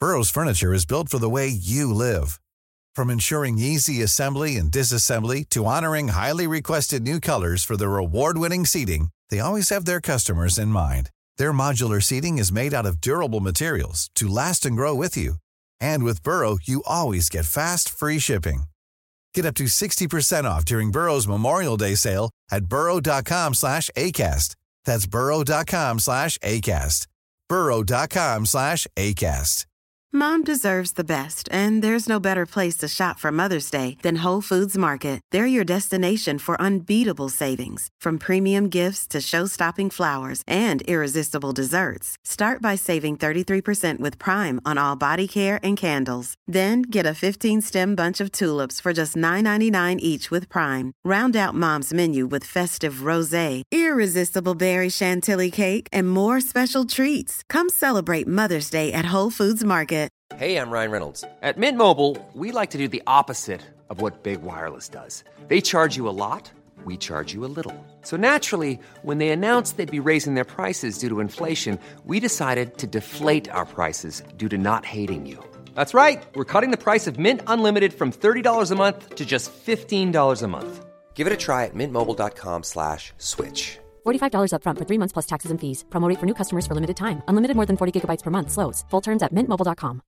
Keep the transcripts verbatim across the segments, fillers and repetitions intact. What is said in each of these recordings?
Burrow's furniture is built for the way you live. From ensuring easy assembly and disassembly to honoring highly requested new colors for their award-winning seating, they always have their customers in mind. Their modular seating is made out of durable materials to last and grow with you. And with Burrow, you always get fast, free shipping. Get up to sixty percent off during Burrow's Memorial Day sale at burrow.com slash ACAST. That's burrow.com slash ACAST. burrow.com slash ACAST. Mom deserves the best, and there's no better place to shop for Mother's Day than Whole Foods Market. They're your destination for unbeatable savings, from premium gifts to show-stopping flowers and irresistible desserts. Start by saving thirty-three percent with Prime on all body care and candles. Then get a fifteen-stem bunch of tulips for just nine ninety-nine each with Prime. Round out Mom's menu with festive rosé, irresistible berry chantilly cake, and more special treats. Come celebrate Mother's Day at Whole Foods Market. Hey, I'm Ryan Reynolds. At Mint Mobile, we like to do the opposite of what Big Wireless does. They charge you a lot, we charge you a little. So naturally, when they announced they'd be raising their prices due to inflation, we decided to deflate our prices due to not hating you. That's right. We're cutting the price of Mint Unlimited from thirty dollars a month to just fifteen dollars a month. Give it a try at mintmobile.com slash switch. forty-five dollars up front for three months plus taxes and fees. Promo rate for new customers for limited time. Unlimited more than forty gigabytes per month. Slows full terms at mint mobile dot com.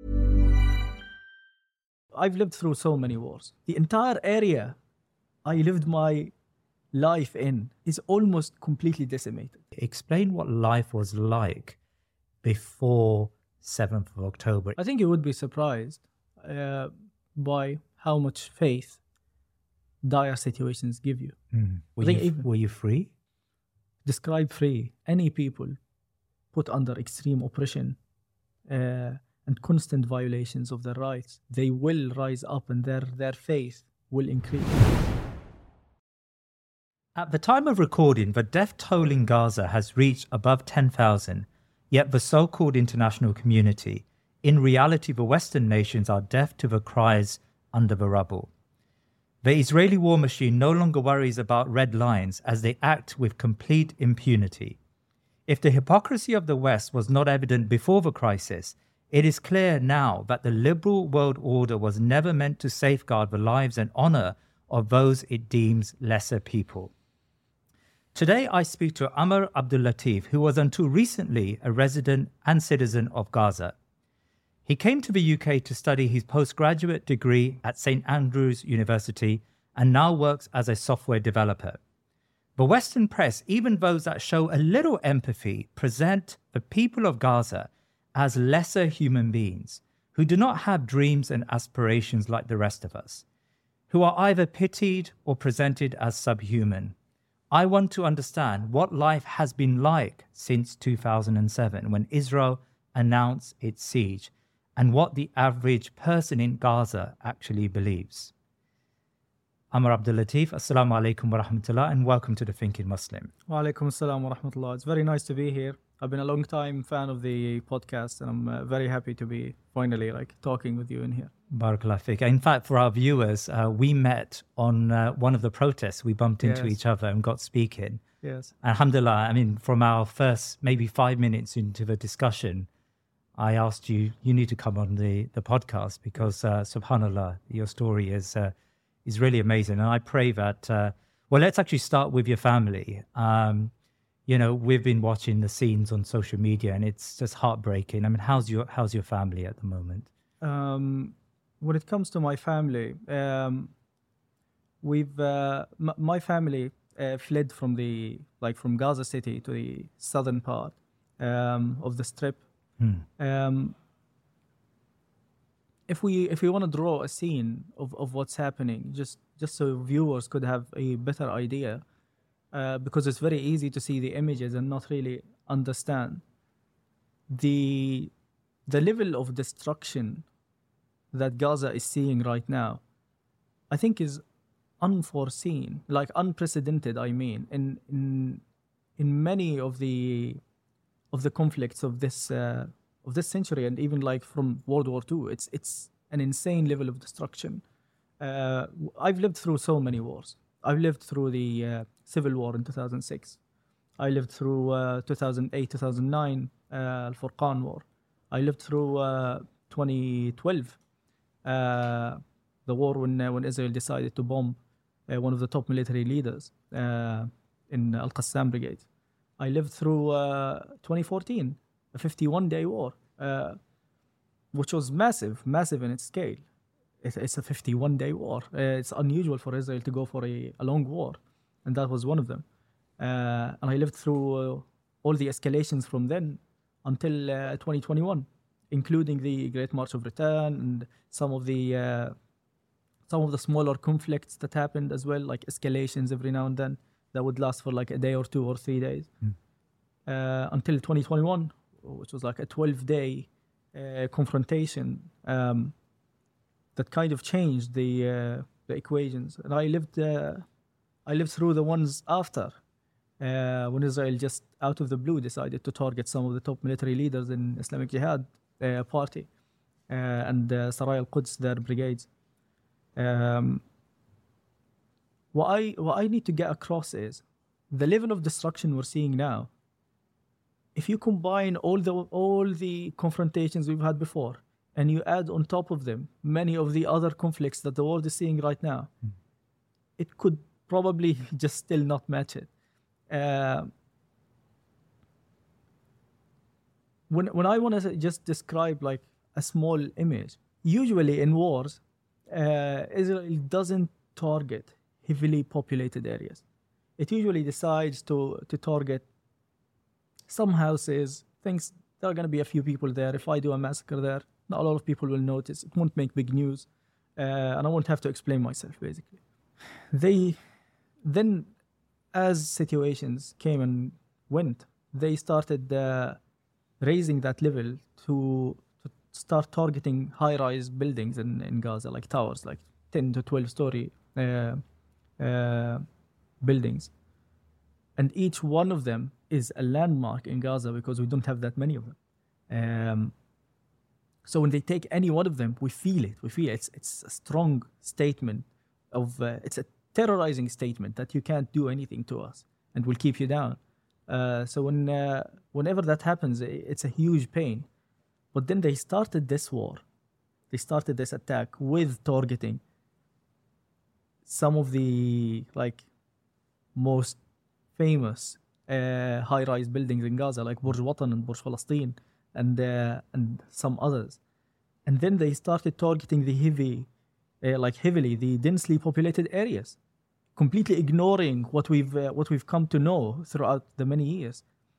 I've lived through so many wars. The entire area I lived my life in is almost completely decimated. Explain what life was like before seventh of October. I think you would be surprised uh, by how much faith dire situations give you. Mm. Were, I think you even, were you free? Describe free. Any people put under extreme oppression uh, and constant violations of their rights, they will rise up and their, their faith will increase. At the time of recording, the death toll in Gaza has reached above ten thousand, yet the so-called international community, in reality the Western nations, are deaf to the cries under the rubble. The Israeli war machine no longer worries about red lines as they act with complete impunity. If the hypocrisy of the West was not evident before the crisis, it is clear now that the liberal world order was never meant to safeguard the lives and honor of those it deems lesser people. Today I speak to Amr Abdul-Latif, who was until recently a resident and citizen of Gaza. He came to the U K to study his postgraduate degree at Saint Andrews University and now works as a software developer. The Western press, even those that show a little empathy, present the people of Gaza as lesser human beings who do not have dreams and aspirations like the rest of us, who are either pitied or presented as subhuman. I want to understand what life has been like since two thousand seven when Israel announced its siege, and what the average person in Gaza actually believes. Amr Abdul-Latif, Assalamu alaikum wa rahmatullah, and welcome to The Thinking Muslim. Wa alaikum assalam wa rahmatullah. It's very nice to be here. I've been a long time fan of the podcast, and I'm uh, very happy to be finally like talking with you in here. Barakallah fiqh. In fact, for our viewers, uh, we met on uh, one of the protests. We bumped into Yes. each other and got speaking. Yes. Alhamdulillah, I mean, from our first maybe five minutes into the discussion, I asked you, you need to come on the, the podcast because, uh, subhanAllah, your story is uh, is really amazing. And I pray that, uh, well, let's actually start with your family. Um, you know, we've been watching the scenes on social media and it's just heartbreaking. I mean, how's your how's your family at the moment? Um, when it comes to my family, um, we've uh, m- my family uh, fled from the like from Gaza City to the southern part um, of the Strip. Hmm. Um, if we if we want to draw a scene of, of what's happening, just just so viewers could have a better idea, uh, because it's very easy to see the images and not really understand the the level of destruction that Gaza is seeing right now. I think is unforeseen, like unprecedented. I mean, in in in many of the of the conflicts of this uh, of this century, and even like from World War Two, it's it's an insane level of destruction. Uh, I've lived through so many wars. I've lived through the uh, Civil War in two thousand six. I lived through uh, two thousand eight, two thousand nine, uh, Al-Furqan War. I lived through uh, twenty twelve, uh, the war when uh, when Israel decided to bomb uh, one of the top military leaders uh, in Al Qassam Brigade. I lived through uh, twenty fourteen, a fifty-one day war, uh, which was massive, massive in its scale. It, it's a fifty-one day war. Uh, it's unusual for Israel to go for a, a long war, and that was one of them. Uh, and I lived through uh, all the escalations from then until uh, twenty twenty-one, including the Great March of Return and some of the uh, some of the smaller conflicts that happened as well, like escalations every now and then that would last for like a day or two or three days, mm. uh, until twenty twenty-one, which was like a twelve day uh, confrontation um, that kind of changed the uh, the equations. And I lived uh, I lived through the ones after. Uh, when Israel just out of the blue decided to target some of the top military leaders in Islamic Jihad uh, party uh, and uh, Sarai al-Quds, their brigades. Um, what I what I need to get across is the level of destruction we're seeing now. If you combine all the all the confrontations we've had before and you add on top of them many of the other conflicts that the world is seeing right now, mm. it could probably just still not match it. Uh, when when I want to just describe like a small image, usually in wars, uh, Israel doesn't target heavily populated areas. It usually decides to to target some houses, things there are going to be a few people there. If I do a massacre there, not a lot of people will notice. It won't make big news, uh, and I won't have to explain myself. Basically, they then. As situations came and went, they started uh, raising that level to, to start targeting high-rise buildings in, in Gaza, like towers, like ten to twelve story uh, uh, buildings. And each one of them is a landmark in Gaza because we don't have that many of them. Um, so when they take any one of them, we feel it. We feel it. It's, it's a strong statement of, uh, it's a terrorizing statement that you can't do anything to us and we'll keep you down. Uh, so when uh, whenever that happens, it's a huge pain. But then they started this war. They started this attack with targeting some of the like most famous uh, high-rise buildings in Gaza, like Burj Watan and Burj Palestine and uh, and some others. And then they started targeting the heavy Uh, like heavily the densely populated areas, completely ignoring what we've uh, what we've come to know throughout the many years.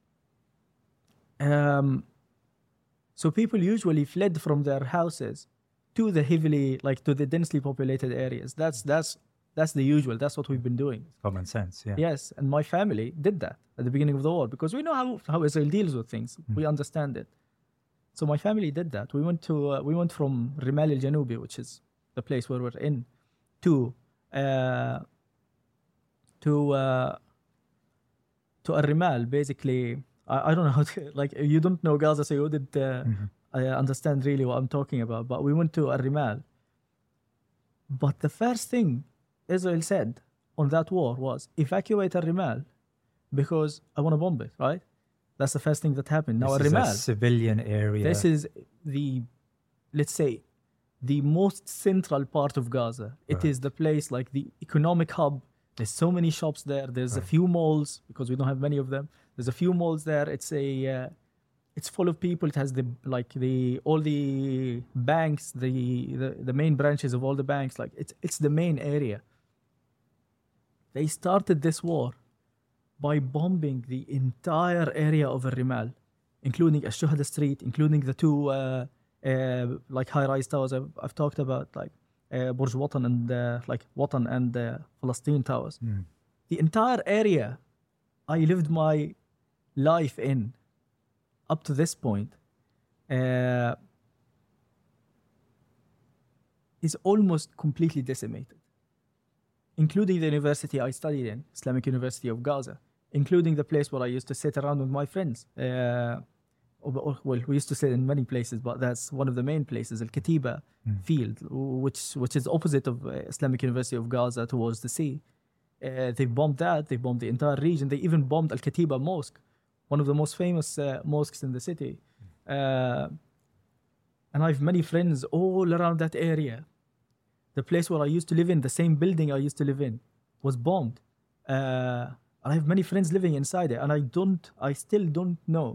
Um, so people usually fled from their houses to the heavily, like to the densely populated areas. That's that's that's the usual. That's what we've been doing. Common sense, yeah. Yes, and my family did that at the beginning of the war because we know how, how Israel deals with things. Mm. We understand it. So my family did that. We went to uh, we went from Rimal al-Janubi, which is the place where we're in, to uh, to uh, to Al-Rimal. Basically, I, I don't know how to, like, you don't know Gaza, so you wouldn't uh, mm-hmm. I understand really what I'm talking about. But we went to Al-Rimal. But the first thing Israel said on that war was evacuate Al-Rimal because I want to bomb it. Right? That's the first thing that happened. Now Al-Rimal, this is a civilian area. This is the, let's say, the most central part of Gaza. It right. is the place, like the economic hub. There's so many shops there. There's right. a few malls because we don't have many of them. There's a few malls there. It's a, uh, it's full of people. It has the like the all the banks, the, the the main branches of all the banks. Like it's it's the main area. They started this war by bombing the entire area of Al-Rimal, including Ash-Shuhada Street, including the two. Uh, Uh, like high-rise towers I've, I've talked about, like uh, Burj Watan and uh, like Watan and uh, Palestine towers. Mm. The entire area I lived my life in up to this point uh, is almost completely decimated, including the university I studied in, Islamic University of Gaza, including the place where I used to sit around with my friends. Uh, Well, we used to sit in many places, but that's one of the main places, Al-Katiba mm. field, which which is opposite of uh, Islamic University of Gaza towards the sea. Uh, they bombed that. They bombed the entire region. They even bombed Al-Katiba Mosque, one of the most famous uh, mosques in the city. Uh, and I have many friends all around that area. The place where I used to live in, the same building I used to live in, was bombed. Uh, I have many friends living inside it, and I don't, I still don't know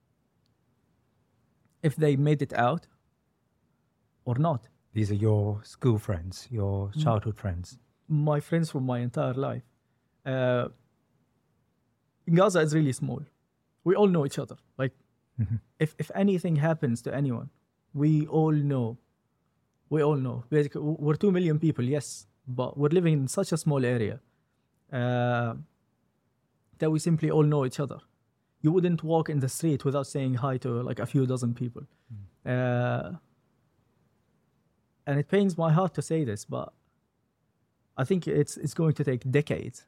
if they made it out or not. These are your school friends, your childhood friends. My friends from my entire life. Uh, Gaza is really small. We all know each other. Like, mm-hmm. if if anything happens to anyone, we all know. We all know. Basically, we're two million people, yes, but we're living in such a small area uh, that we simply all know each other. You wouldn't walk in the street without saying hi to like a few dozen people. Mm. Uh, and it pains my heart to say this, but I think it's it's going to take decades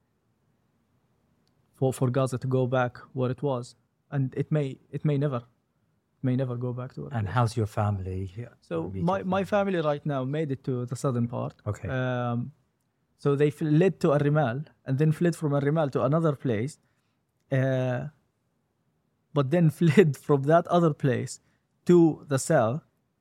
for, for Gaza to go back where it was, and it may it may never may never go back to where. And it how's your family? So my, my family right now made it to the southern part. Okay. Um, so they fled to Al-Rimal and then fled from Al-Rimal to another place, uh, but then fled from that other place to the south.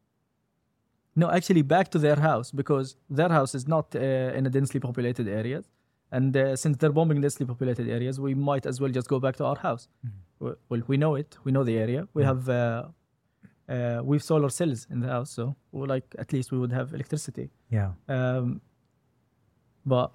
No, actually back to their house, because their house is not uh, in a densely populated area. And uh, since they're bombing densely populated areas, we might as well just go back to our house. Mm-hmm. Well, we know it. We know the area. We mm-hmm. have, uh, uh, we have solar cells in the house, so we're like at least we would have electricity. Yeah. Um, but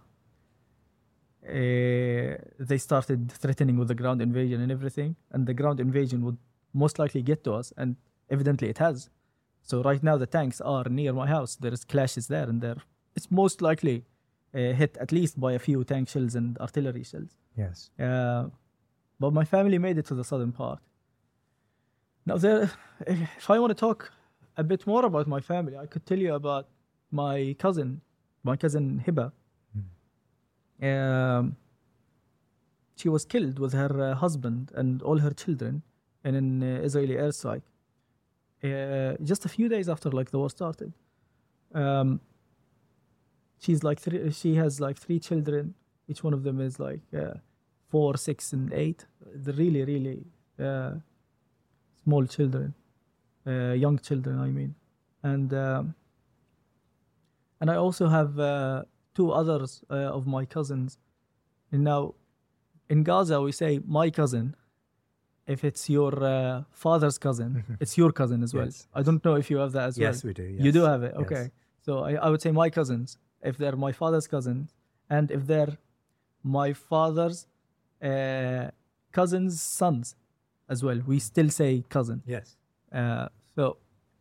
uh, they started threatening with the ground invasion and everything, and the ground invasion would most likely get to us, and evidently it has. So right now the tanks are near my house. There's clashes there, and there it's most likely uh, hit at least by a few tank shells and artillery shells. Yes. Uh, but my family made it to the southern part. Now, there, if I want to talk a bit more about my family, I could tell you about my cousin, my cousin Hiba. Mm. Um, she was killed with her uh, husband and all her children in an uh, Israeli airstrike. Uh, just a few days after like the war started. Um, she's like three, she has like three children. Each one of them is like uh, four, six, and eight. They're really, really uh, small children, uh, young children. I mean, and um, and I also have uh, two others uh, of my cousins. And now, in Gaza, we say my cousin. If it's your uh, father's cousin, it's your cousin as well. Yes. I don't know if you have that as yes, well. Yes, we do. Yes. You do have it? Okay. Yes. So I, I would say my cousins, if they're my father's cousins, and if they're my father's uh, cousin's sons as well. We still say cousin. Yes. Uh, so,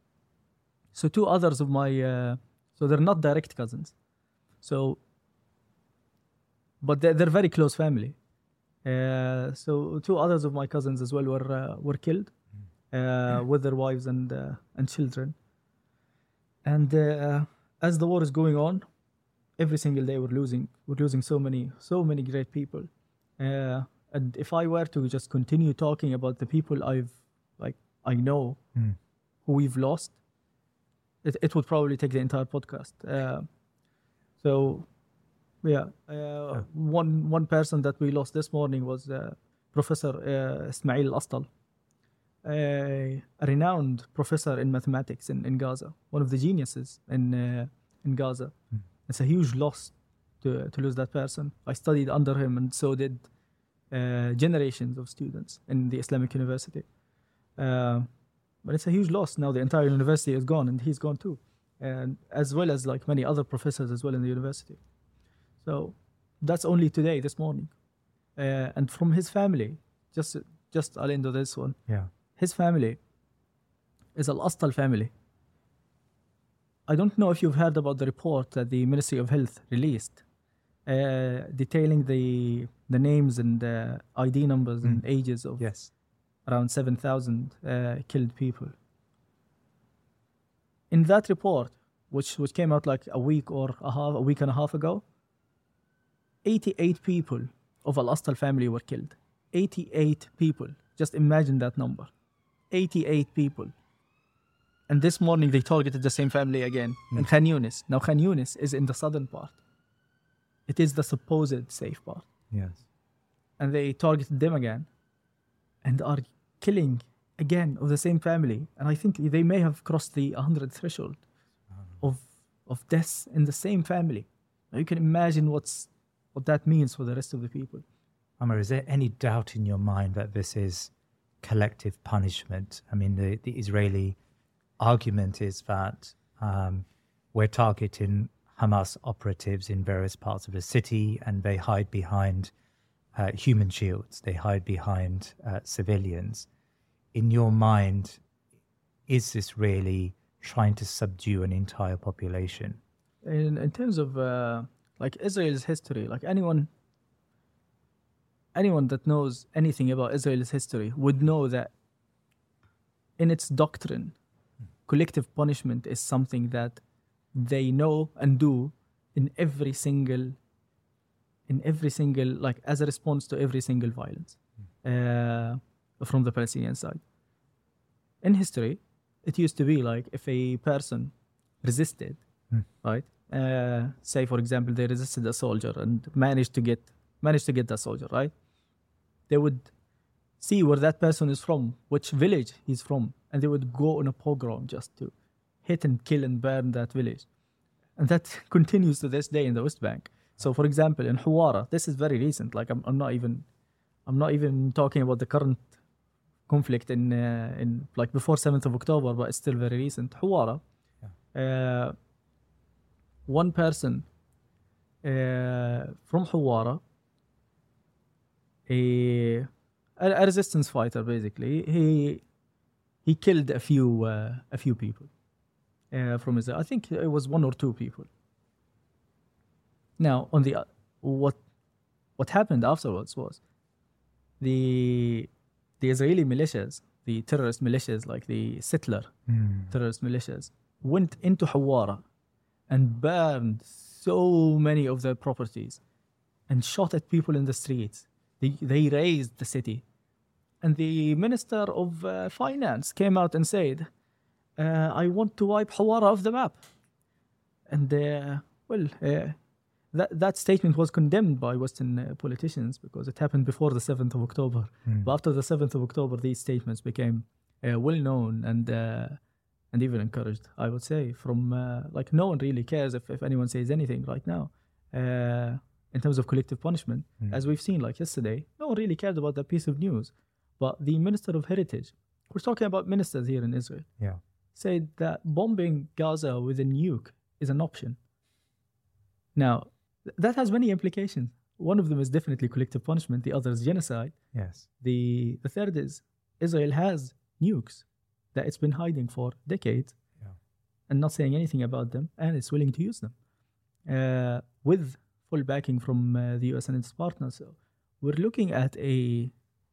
so two others of my, uh, so they're not direct cousins. So, but they're, they're very close family. Uh, so two others of my cousins as well were uh, were killed uh, mm. with their wives and uh, and children. And uh, as the war is going on, every single day we're losing we're losing so many so many great people. Uh, and if I were to just continue talking about the people I've like I know mm. who we've lost, it it would probably take the entire podcast. Uh, so. Yeah, uh, oh. one one person that we lost this morning was uh, Professor uh, Ismail Astal, a, a renowned professor in mathematics in, in Gaza, one of the geniuses in uh, in Gaza. Mm. It's a huge loss to to lose that person. I studied under him, and so did uh, generations of students in the Islamic University. Uh, but it's a huge loss. Now the entire university is gone, and he's gone too, and as well as like many other professors as well in the university. So that's only today, this morning. Uh, and from his family, just just I'll end with this one. Yeah. His family is Al-Astal family. I don't know if you've heard about the report that the Ministry of Health released, uh, detailing the the names and uh, I D numbers mm. and ages of yes. around seven thousand uh, killed people. In that report, which which came out like a week or a half, a week and a half ago, eighty-eight people of Al-Astal family were killed. eighty-eight people. Just imagine that number. eighty-eight people. And this morning they targeted the same family again mm. in Khan Yunis. Now Khan Yunis is in the southern part. It is the supposed safe part. Yes. And they targeted them again and are killing again, of the same family. And I think they may have crossed the one hundred threshold of of deaths in the same family. Now you can imagine what's what that means for the rest of the people. Amr, is there any doubt in your mind that this is collective punishment? I mean, the, the Israeli argument is that um, we're targeting Hamas operatives in various parts of the city, and they hide behind uh, human shields. They hide behind uh, civilians. In your mind, is this really trying to subdue an entire population? In in terms of uh, like Israel's history, like anyone, anyone that knows anything about Israel's history would know that in its doctrine, collective punishment is something that they know and do in every single, in every single, like as a response to every single violence uh, from the Palestinian side. In history, it used to be like if a person resisted, Mm. right? Uh, say, for example, they resisted a soldier and managed to get managed to get that soldier, right? They would see where that person is from, which village he's from, and they would go on a pogrom just to hit and kill and burn that village. And that continues to this day in the West Bank. So, for example, in Huwara, this is very recent. Like, I'm, I'm not even, I'm not even talking about the current conflict in, uh, in like before seventh of October, but it's still very recent. Huwara, yeah. uh, one person uh, from Huwara, a, a resistance fighter, basically, he he killed a few uh, a few people uh, from Israel. I think it was one or two people. Now, on the uh, what what happened afterwards was the the Israeli militias, the terrorist militias, like the Settler mm. terrorist militias, went into Huwara and burned so many of their properties and shot at people in the streets. They, they razed the city. And the Minister of uh, Finance came out and said, uh, I want to wipe Huwara off the map. And, uh, well, uh, that, that statement was condemned by Western uh, politicians because it happened before the seventh of October. Mm. But after the seventh of October, these statements became uh, well known and uh, and even encouraged, I would say, from, uh, like, no one really cares if, if anyone says anything right now uh, in terms of collective punishment. Mm. As we've seen, like yesterday, no one really cared about that piece of news. But the Minister of Heritage, we're talking about ministers here in Israel, yeah. said that bombing Gaza with a nuke is an option. Now, th- that has many implications. One of them is definitely collective punishment. The other is genocide. Yes. The the third is Israel has nukes that it's been hiding for decades yeah. and not saying anything about them, and it's willing to use them uh, with full backing from uh, the U S and its partners. So we're looking at a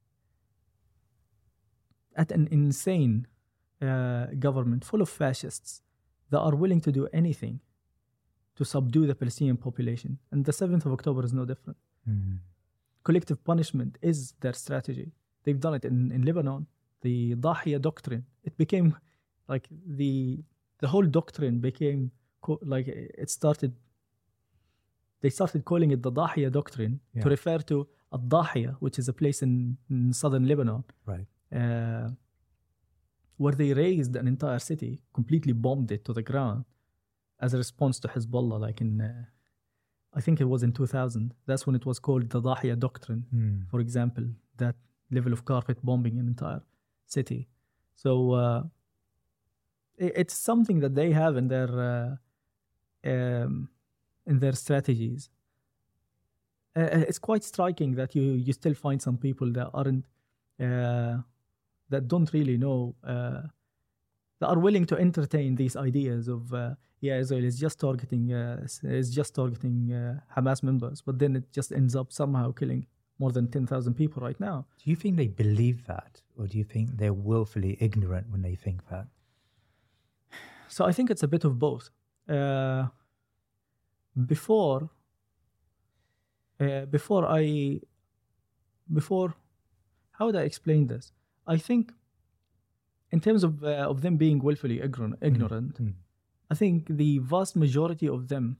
at an insane uh, government full of fascists that are willing to do anything to subdue the Palestinian population. And the seventh of October is no different. Mm. Collective punishment is their strategy. They've done it in, in Lebanon. The Dahiya doctrine, it became like the the whole doctrine became co- like it started, they started calling it the Dahiya doctrine yeah. to refer to Al-Dahiya, which is a place in, in southern Lebanon. Right. Uh, where they raised an entire city, completely bombed it to the ground as a response to Hezbollah, like in, uh, I think it was in two thousand. That's when it was called the Dahiya Doctrine, mm. for example, that level of carpet bombing an entire city. So uh, it, it's something that they have in their uh, um, in their strategies. Uh, it's quite striking that you, you still find some people that aren't uh, that don't really know, uh, that are willing to entertain these ideas of uh, yeah, Israel is just targeting uh, is just targeting uh, Hamas members, but then it just ends up somehow killing more than ten thousand people right now. Do you think they believe that, or do you think they're willfully ignorant when they think that? So I think it's a bit of both. Uh, before, uh, before I, before, how would I explain this? I think, in terms of uh, of them being willfully ignorant, ignorant mm. I think the vast majority of them,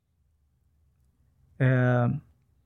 um,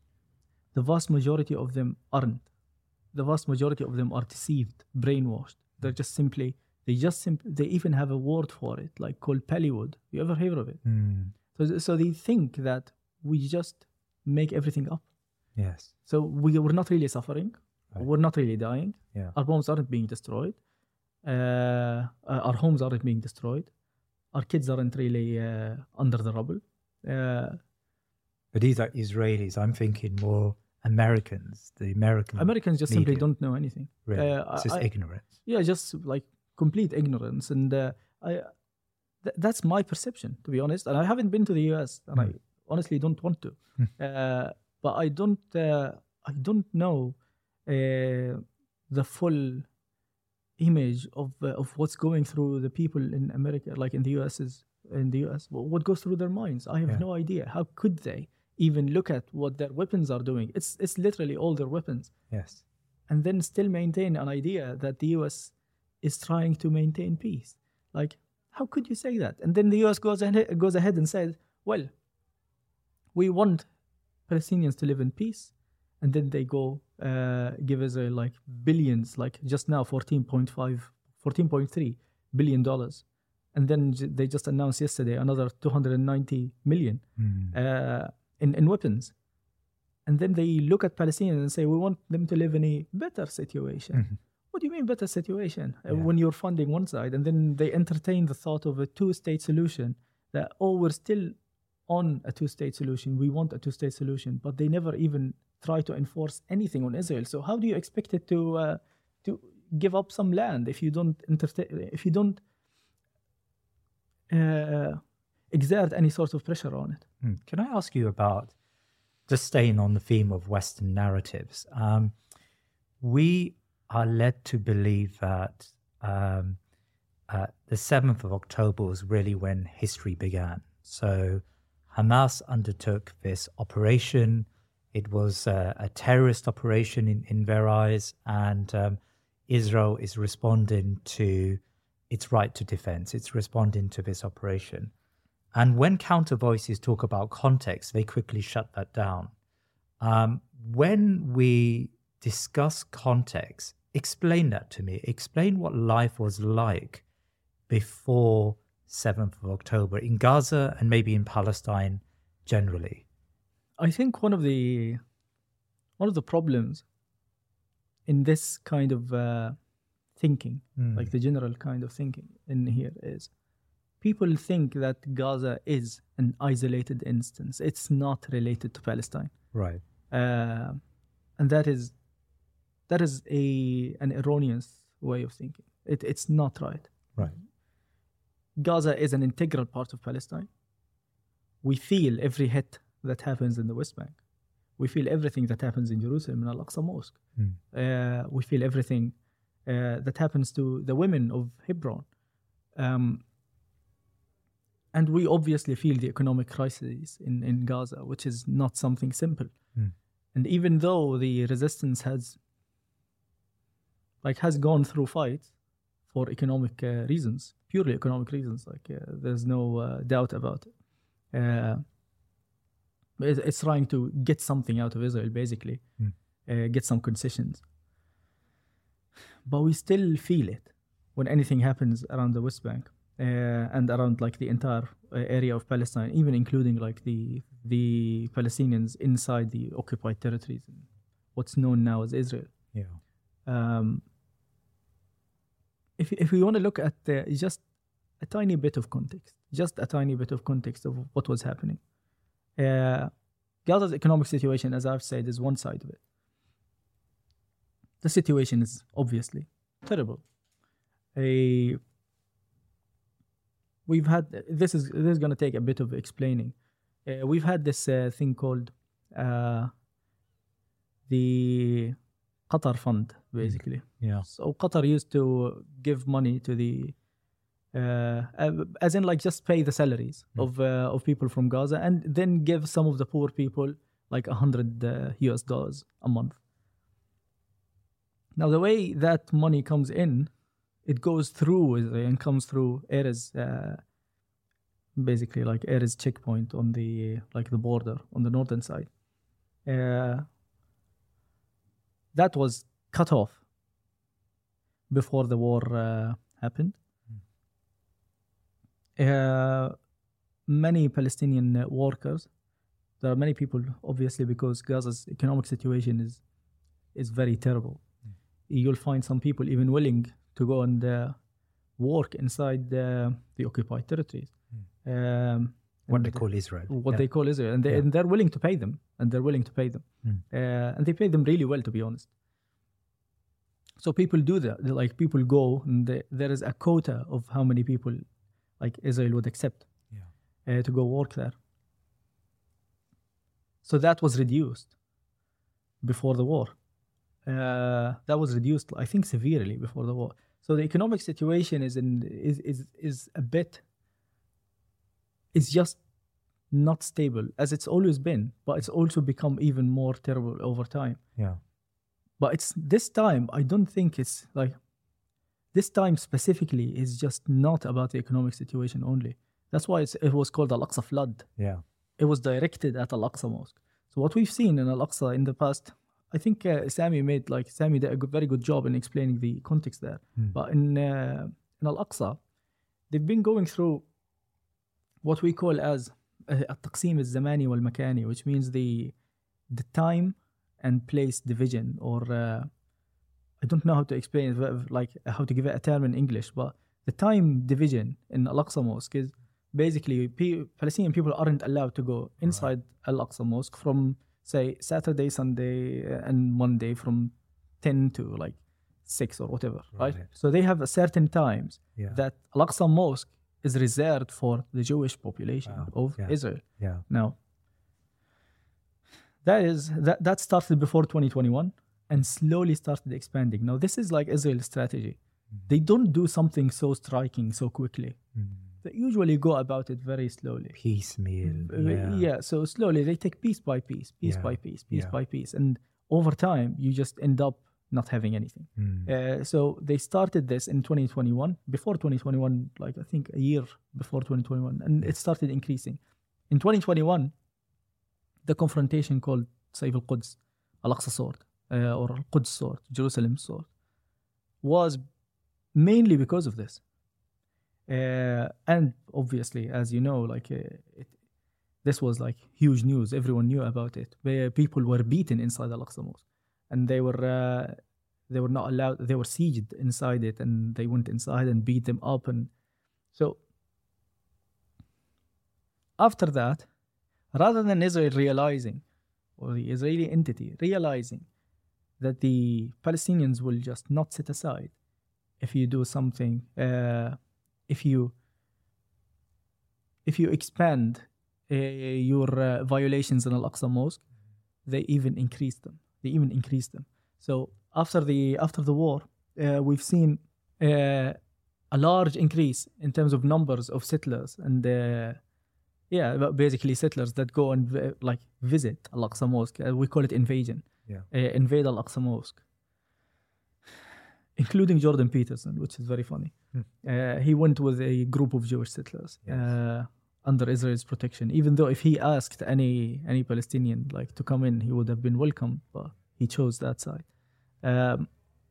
the vast majority of them aren't. The vast majority of them are deceived, brainwashed, They're just simply, they just simply, they even have a word for it, like called Pallywood. You ever hear of it? Mm. So, so they think that we just make everything up. Yes. So we we're not really suffering. Right. We're not really dying. Yeah. Our homes aren't being destroyed. Uh, uh, our homes aren't being destroyed. Our kids aren't really uh, under the rubble. Uh, but these are Israelis. I'm thinking more Americans. The American Americans just media. simply don't know anything. Really? Uh, It's just I- ignorance. Yeah, just like complete ignorance. And uh, I, th- that's my perception, to be honest. And I haven't been to the U S, and I honestly don't want to. uh, but I don't, uh, I don't know uh, the full image of uh, of what's going through the people in America, like in the U S is in the U S. Wh- What goes through their minds? I have Yeah. no idea. How could they even look at what their weapons are doing? It's it's literally all their weapons, Yes. and then still maintain an idea that the U S is trying to maintain peace. Like, how could you say that? And then the U S goes ahead, goes ahead and says, well, we want Palestinians to live in peace. And then they go uh, give Israel like billions, like just now fourteen point five, fourteen point three billion dollars. And then j- they just announced yesterday another two hundred ninety million uh, in, in weapons. And then they look at Palestinians and say, we want them to live in a better situation. What do you mean better situation? Uh, Yeah. when you're funding one side, and then they entertain the thought of a two-state solution, that, oh, we're still on a two-state solution. We want a two-state solution, but they never even try to enforce anything on Israel. So how do you expect it to uh, to give up some land if you don't entertain, if you don't uh, exert any sort of pressure on it? Mm. Can I ask you about, just staying on the theme of Western narratives, um, we are led to believe that um, uh, the seventh of October was really when history began. So Hamas undertook this operation. It was uh, a terrorist operation in, in their eyes, and um, Israel is responding to its right to defense. It's responding to this operation. And when counter voices talk about context, they quickly shut that down. Um, when we discuss context, explain that to me. Explain what life was like before seventh of October in Gaza and maybe in Palestine generally. I think one of the one of the problems in this kind of uh, thinking, Mm. like the general kind of thinking in here, is people think that Gaza is an isolated instance. It's not related to Palestine, Right. uh, and that is that is a an erroneous way of thinking. It, it's not right. Right. Gaza is an integral part of Palestine. We feel every hit that happens in the West Bank. We feel everything that happens in Jerusalem, in Al-Aqsa Mosque. Mm. Uh, we feel everything uh, that happens to the women of Hebron. Um, and we obviously feel the economic crisis in, in Gaza, which is not something simple. Mm. And even though the resistance has like has gone through fights for economic uh, reasons, purely economic reasons, like uh, there's no uh, doubt about it. Uh, but it- it's trying to get something out of Israel, basically, Mm. uh, get some concessions. But we still feel it when anything happens around the West Bank uh, and around like the entire uh, area of Palestine, even including like the the Palestinians inside the occupied territories, and what's known now as Israel. Yeah. Um, if if we want to look at the, just a tiny bit of context, just a tiny bit of context of what was happening. Uh, Gaza's economic situation, as I've said, is one side of it. The situation is obviously terrible. A we've had this is this is going to take a bit of explaining. Uh, we've had this uh, thing called uh, the Qatar Fund, basically. Yeah. So Qatar used to give money to the, uh, uh, as in like just pay the salaries Mm. of uh, of people from Gaza, and then give some of the poor people like a hundred uh, U S dollars a month. Now the way that money comes in, it goes through Israel and comes through Erez, uh, basically like Erez checkpoint on the like the border on the northern side. Uh, that was cut off before the war uh, happened. Uh, many Palestinian uh, workers, there are many people, obviously, because Gaza's economic situation is is very terrible. Mm. You'll find some people even willing to go and uh, work inside the, the occupied territories. Mm. Um, what they call Israel. What yeah. they call Israel. And, they, yeah. and they're willing to pay them. And they're willing to pay them. Mm. Uh, and they pay them really well, to be honest. So people do that. They're like people go, and they, there is a quota of how many people like Israel would accept yeah. uh, to go work there. So that was reduced before the war. Uh, that was reduced, I think, severely before the war. So the economic situation is in is is is a bit. It's just not stable as it's always been, but it's also become even more terrible over time. Yeah. But it's this time. I don't think it's like this time specifically is just not about the economic situation only. That's why it's, it was called Al-Aqsa flood. Yeah. It was directed at Al-Aqsa mosque. So what we've seen in Al-Aqsa in the past, I think uh, Sami made like Sami did a good, very good job in explaining the context there. Mm. But in uh, in Al-Aqsa, they've been going through what we call as التقسيم الزماني والمكاني, which means the the time and place division, or uh, I don't know how to explain it, like how to give it a term in English, but the time division in Al-Aqsa Mosque is basically P- Palestinian people aren't allowed to go inside right. Al-Aqsa Mosque from, say, Saturday, Sunday, and Monday from ten to like six or whatever, right? right? So they have a certain times yeah. that Al-Aqsa Mosque is reserved for the Jewish population wow. of yeah. Israel. Yeah. Now, that is that that started before twenty twenty-one and slowly started expanding. Now, this is like Israel's strategy. Mm. They don't do something so striking so quickly. Mm. They usually go about it very slowly. Piecemeal. Yeah. yeah. So slowly they take piece by piece, piece yeah. by piece, piece yeah. by piece. And over time, you just end up not having anything. Mm. Uh, so they started this in twenty twenty-one, before twenty twenty-one, like I think a year before twenty twenty-one, and it started increasing. In twenty twenty-one, the confrontation called Sayf al-Quds, Al-Aqsa Sword, uh, or Al-Quds Sword, Jerusalem Sword, was mainly because of this. Uh, and obviously, as you know, like uh, it, this was like huge news. Everyone knew about it. Where people were beaten inside Al-Aqsa Mosque, and they were uh, they were not allowed. They were sieged inside it, and they went inside and beat them up. And so after that, rather than Israel realizing, or the Israeli entity realizing that the Palestinians will just not sit aside if you do something, uh, if you if you expand uh, your uh, violations in Al-Aqsa Mosque, they even increased them. They even increased them. So after the after the war, uh, we've seen uh, a large increase in terms of numbers of settlers and uh, yeah, basically settlers that go and v- like visit Al-Aqsa Mosque. Uh, we call it invasion. Yeah. Uh, invade Al-Aqsa Mosque, including Jordan Peterson, which is very funny. Hmm. Uh, he went with a group of Jewish settlers yes. uh, under Israel's protection. Even though if he asked any any Palestinian like to come in, he would have been welcome, but he chose that side. Um,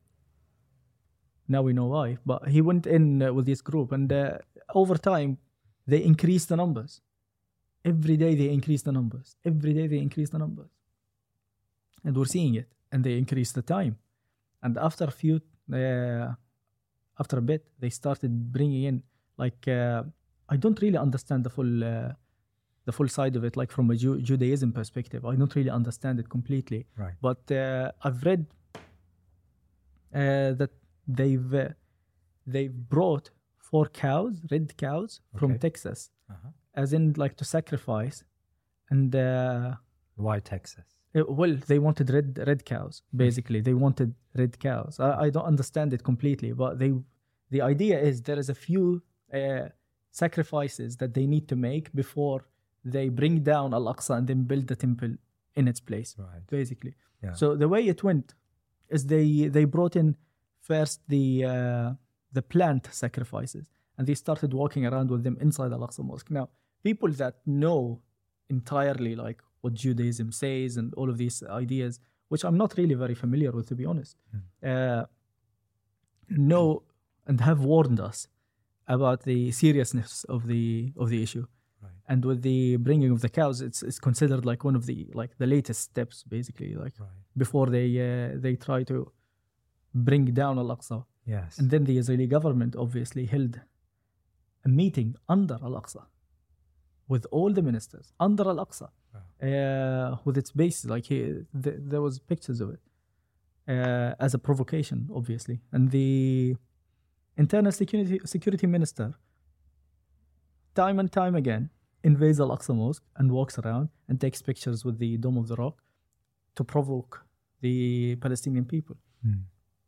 now we know why. But he went in uh, with this group, and uh, over time, they increased the numbers. Every day they increase the numbers. Every day they increase the numbers. And we're seeing it. And they increase the time. And after a few, uh, after a bit, they started bringing in, like, uh, I don't really understand the full uh, the full side of it, like from a Ju- Judaism perspective. I don't really understand it completely. Right. But uh, I've read uh, that they've, uh, they've brought four cows, red cows, okay. from Texas. Uh-huh. As in, like, to sacrifice, and uh, why Texas? It, well, they wanted red red cows. Basically, they wanted red cows. I, I don't understand it completely, but they, the idea is there is a few uh, sacrifices that they need to make before they bring down Al-Aqsa and then build the temple in its place. Right. Basically, yeah. So the way it went is they they brought in first the uh, the plant sacrifices, and they started walking around with them inside Al-Aqsa Mosque. Now, people that know entirely like what Judaism says and all of these ideas, which I'm not really very familiar with, to be honest, mm. uh, know and have warned us about the seriousness of the of the issue. Right. And with the bringing of the cows, it's it's considered like one of the like the latest steps, basically, like Right. before they uh, they try to bring down Al-Aqsa. Yes. And then the Israeli government obviously held a meeting under Al-Aqsa with all the ministers under Al-Aqsa, Wow. uh, with its base. Like he, th- there was pictures of it uh, as a provocation, obviously. And the internal security security minister, time and time again, invades Al-Aqsa Mosque and walks around and takes pictures with the Dome of the Rock to provoke the Palestinian people. Mm.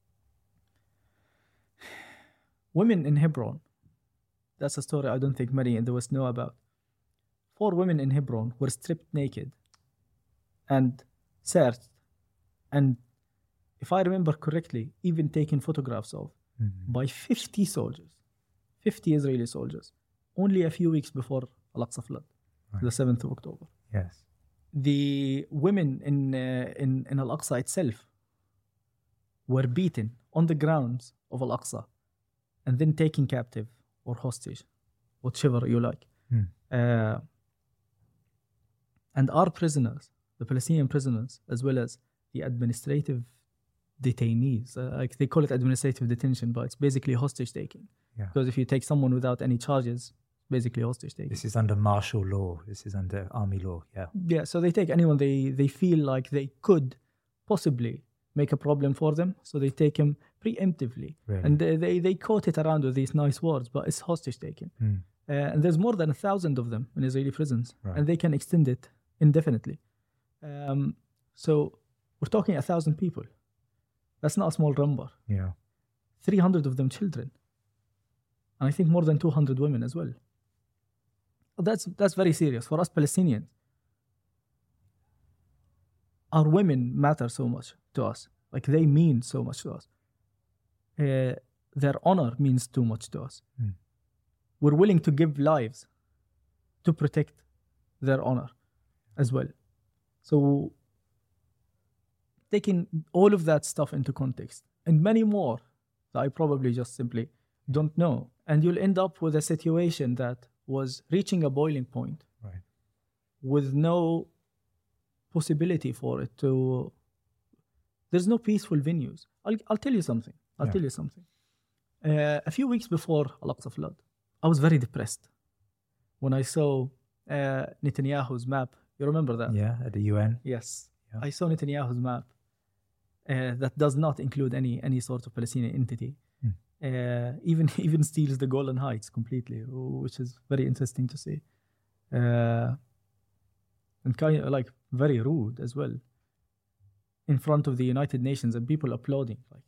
Women in Hebron, that's a story I don't think many in the West know about. Four women in Hebron were stripped naked and searched, and if I remember correctly, even taken photographs of Mm-hmm. by fifty soldiers, fifty Israeli soldiers, only a few weeks before Al-Aqsa flood, Right. the seventh of October. Yes. The women in, uh, in, in Al-Aqsa itself were beaten on the grounds of Al-Aqsa and then taken captive or hostage, whichever you like. Mm. Uh, and our prisoners, the Palestinian prisoners, as well as the administrative detainees, uh, like they call it administrative detention, but it's basically hostage taking. Yeah. Because if you take someone without any charges, basically hostage taking. This is under martial law. This is under army law. Yeah. Yeah, so they take anyone they, they feel like they could possibly make a problem for them, so they take him preemptively. Really? And they, they, they quote it around with these nice words, but it's hostage taking. Mm. Uh, and there's more than a thousand of them in Israeli prisons, Right. and they can extend it indefinitely. Um, so we're talking a thousand people. That's not a small number. Yeah. three hundred of them children. And I think more than two hundred women as well. That's, that's very serious. For us Palestinians, our women matter so much to us. Like they mean so much to us. Uh, their honor means too much to us. Mm. We're willing to give lives to protect their honor as well. So taking all of that stuff into context and many more that I probably just simply don't know, and you'll end up with a situation that was reaching a boiling point Right. with no possibility for it to. There's no peaceful venues. I'll, I'll tell you something. I'll Yeah. tell you something. Uh, a few weeks before Al-Aqsa flood, I was very depressed when I saw uh, Netanyahu's map. You remember that? Yeah. At the U N. Yes. Yeah. I saw Netanyahu's map uh, that does not include any any sort of Palestinian entity. Hmm. Uh, even even steals the Golan Heights completely, which is very interesting to see. Uh, and kind of like very rude as well in front of the United Nations and people applauding. Like,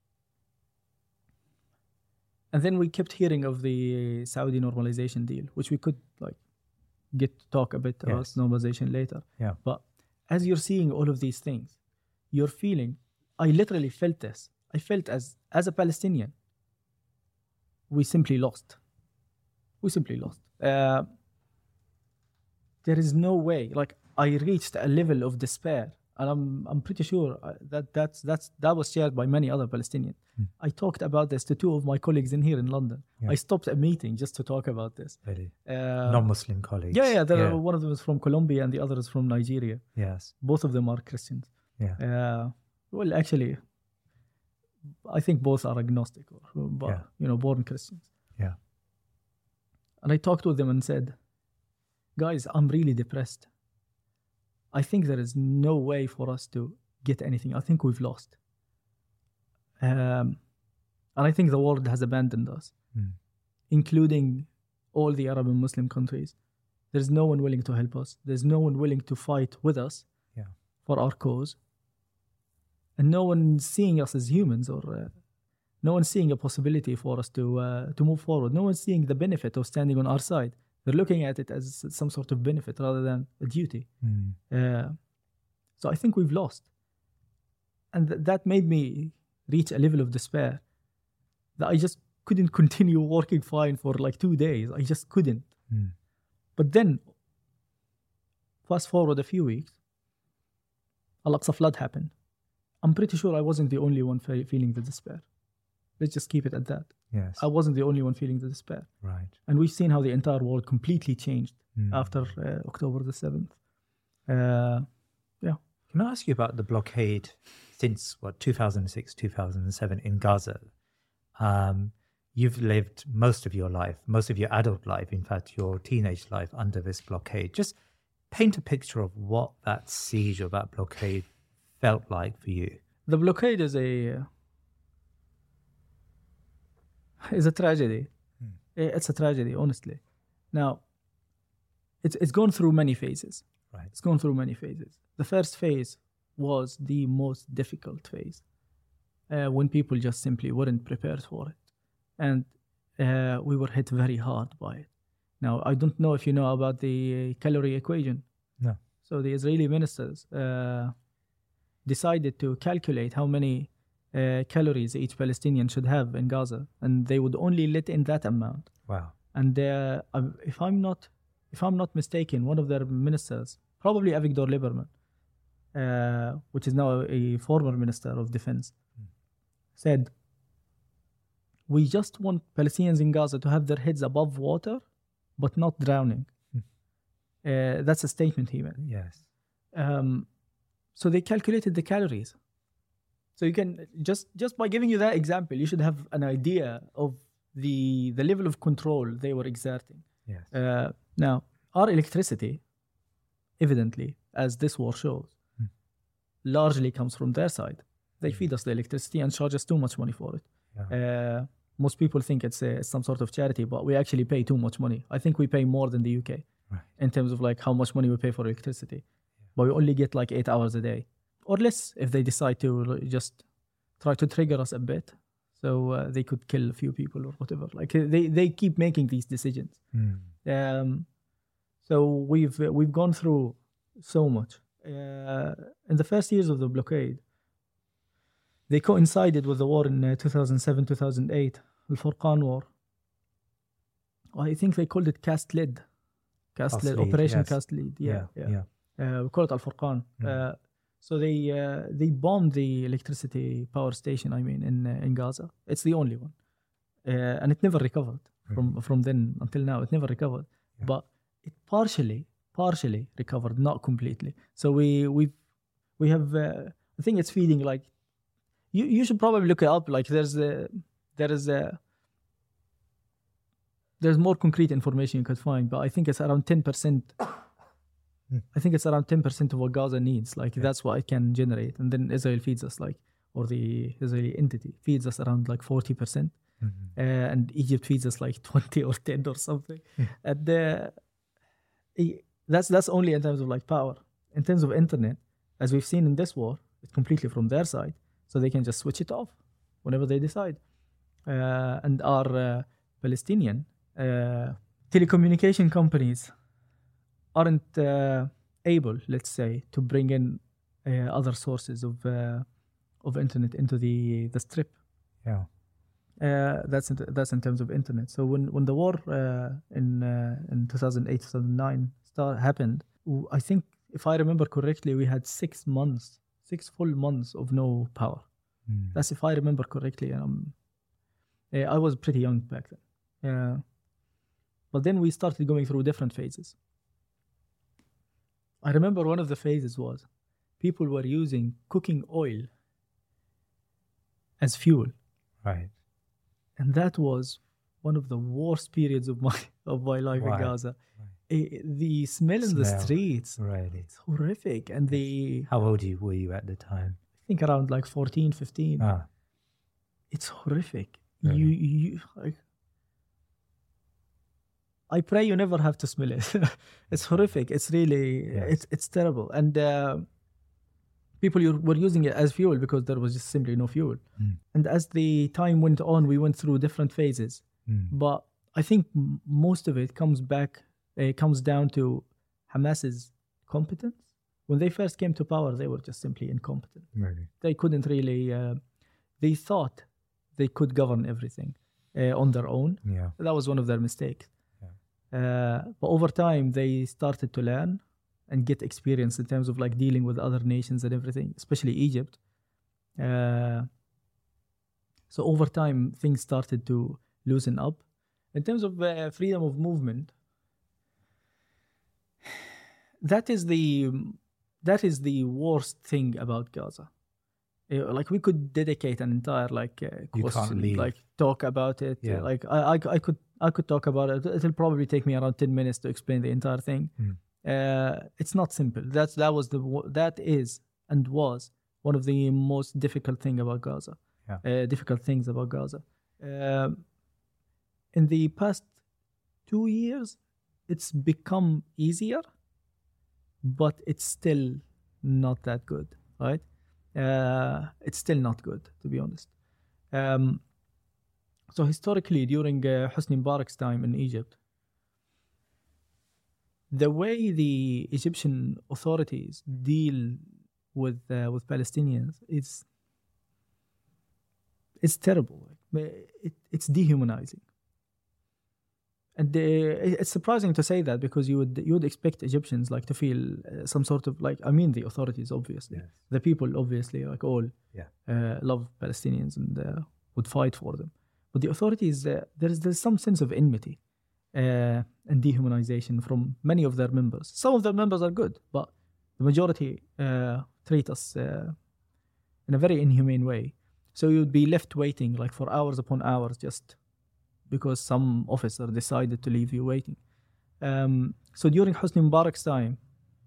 and then we kept hearing of the Saudi normalization deal, which we could like get to talk a bit about Yes. normalization later. Yeah. But as you're seeing all of these things, you're feeling, I literally felt this. I felt as as a Palestinian, we simply lost. We simply lost. Uh, there is no way. Like I reached a level of despair, and I'm I'm pretty sure uh, that that's that's that was shared by many other Palestinians. Hmm. I talked about this to two of my colleagues in here in London. Yeah. I stopped a meeting just to talk about this. Really. Uh, Non-Muslim colleagues. yeah, yeah. There yeah. Are, one of them is from Colombia and the other is from Nigeria. Yes. Both of them are Christians. Yeah. Uh, well, actually, I think both are agnostic, or but, Yeah. you know, born Christians. Yeah. And I talked with them and said, guys, I'm really depressed. I think there is no way for us to get anything. I think we've lost. Um, and I think the world has abandoned us, Mm. including all the Arab and Muslim countries. There's no one willing to help us. There's no one willing to fight with us Yeah. for our cause. And no one seeing us as humans, or uh, no one seeing a possibility for us to uh, to move forward. No one seeing the benefit of standing on our side. They're looking at it as some sort of benefit rather than a duty. Mm. Uh, so I think we've lost. And th- that made me reach a level of despair that I just couldn't continue working fine for like two days. I just couldn't. Mm. But then, fast forward a few weeks, Al-Aqsa flood happened. I'm pretty sure I wasn't the only one fe- feeling the despair. Let's just keep it at that. Yes. I wasn't the only one feeling the despair. Right. And we've seen how the entire world completely changed Mm. after uh, October the seventh. Uh, yeah. Can I ask you about the blockade since, what, two thousand six, two thousand seven in Gaza? Um, you've lived most of your life, most of your adult life, in fact, your teenage life under this blockade. Just paint a picture of what that siege or that blockade felt like for you. The blockade is a uh, is a tragedy. Hmm. It's a tragedy, honestly. Now, it's it's gone through many phases. Right. It's gone through many phases. The first phase was the most difficult phase, uh, when people just simply weren't prepared for it, and uh, we were hit very hard by it. Now, I don't know if you know about the calorie equation. No. So the Israeli ministers uh, decided to calculate how many uh, calories each Palestinian should have in Gaza, and they would only let in that amount. Wow. And uh, if I'm not, if I'm not mistaken, one of their ministers, probably Avigdor Lieberman, uh, which is now a former minister of defense, mm. said, "We just want Palestinians in Gaza to have their heads above water, but not drowning." Mm. Uh, that's a statement he made. Yes. Um, so they calculated the calories. So you can just just by giving you that example, you should have an idea of the the level of control they were exerting. Yes. Uh, now, our electricity, evidently, as this war shows, hmm. largely comes from their side. They mm. feed us the electricity and charge us too much money for it. Yeah. Uh, most people think it's, uh, it's some sort of charity, but we actually pay too much money. I think we pay more than the U K right. in terms of like how much money we pay for electricity. Yeah. But we only get like eight hours a day. Or less if they decide to just try to trigger us a bit. So uh, they could kill a few people or whatever. Like they, they keep making these decisions. Mm. Um, so we've we've gone through so much. Uh, in the first years of the blockade, they coincided with the war in uh, two thousand seven, two thousand eight, the Furqan War. I think they called it Cast Lead. Cast, Cast Lead, lead, Operation yes. Cast Lead. Yeah, yeah. yeah. yeah. Uh, we call it Al Furqan. Mm. Uh, So they uh, they bombed the electricity power station. I mean, in uh, in Gaza, it's the only one, uh, and it never recovered mm-hmm. from from then until now. It never recovered, yeah. but it partially partially recovered, not completely. So we we we have. Uh, I think it's feeding like. You you should probably look it up. Like there's a there is a there's more concrete information you could find, but I think it's around ten percent. I think it's around ten percent of what Gaza needs. Like, yeah. that's what it can generate. And then Israel feeds us, like, or the Israeli entity feeds us around like forty percent. Mm-hmm. Uh, and Egypt feeds us like twenty or ten or something. Mm. And uh, that's that's only in terms of like power. In terms of internet, as we've seen in this war, it's completely from their side. So they can just switch it off whenever they decide. Uh, and our uh, Palestinian uh, telecommunication companies aren't uh, able, let's say, to bring in uh, other sources of uh, of internet into the the strip. Yeah, uh, that's in, that's in terms of internet. So when when the war uh, in uh, in two thousand eight, two thousand nine start happened, I think if I remember correctly, we had six months, six full months of no power. Mm. That's if I remember correctly. Um, uh, I was pretty young back then. Yeah, but then we started going through different phases. I remember one of the phases was people were using cooking oil as fuel. Right. And that was one of the worst periods of my of my life right. in Gaza. Right. It, the smell in the streets, really. It's horrific. And the... How old were you at the time? I think around like fourteen, fifteen. Ah. It's horrific. Really? You, you like, I pray you never have to smell it. It's horrific. It's really, yes. it's it's terrible. And uh, people were using it as fuel because there was just simply no fuel. Mm. And as the time went on, we went through different phases. Mm. But I think m- most of it comes back, uh, comes down to Hamas's competence. When they first came to power, they were just simply incompetent. Really? They couldn't really, uh, they thought they could govern everything uh, on their own. Yeah. That was one of their mistakes. Uh, but over time, they started to learn and get experience in terms of like dealing with other nations and everything, especially Egypt. Uh, So over time, things started to loosen up. In terms of uh, freedom of movement, that is the that is the worst thing about Gaza. Uh, like we could dedicate an entire like uh, question, like talk about it. Yeah. Uh, like I, I I could I could talk about it. It'll probably take me around ten minutes to explain the entire thing. Mm. Uh, it's not simple. That's that was the that is and was one of the most difficult thing about Gaza. Yeah. Uh, difficult things about Gaza. Um, in the past two years, it's become easier, but it's still not that good, right? Uh, it's still not good, to be honest. Um, so historically, during uh, Hosni Mubarak's time in Egypt, the way the Egyptian authorities deal with uh, with Palestinians is it's terrible. It, it's dehumanizing. And uh, it's surprising to say that because you would you would expect Egyptians like to feel uh, some sort of like I mean the authorities obviously, yes. The people obviously like all yeah. uh, love Palestinians and uh, would fight for them, but the authorities uh, there's there's some sense of enmity uh, and dehumanization from many of their members. Some of their members are good, but the majority uh, treat us uh, in a very inhumane way. So you'd be left waiting like for hours upon hours just because some officer decided to leave you waiting. Um, so during Hosni Mubarak's time,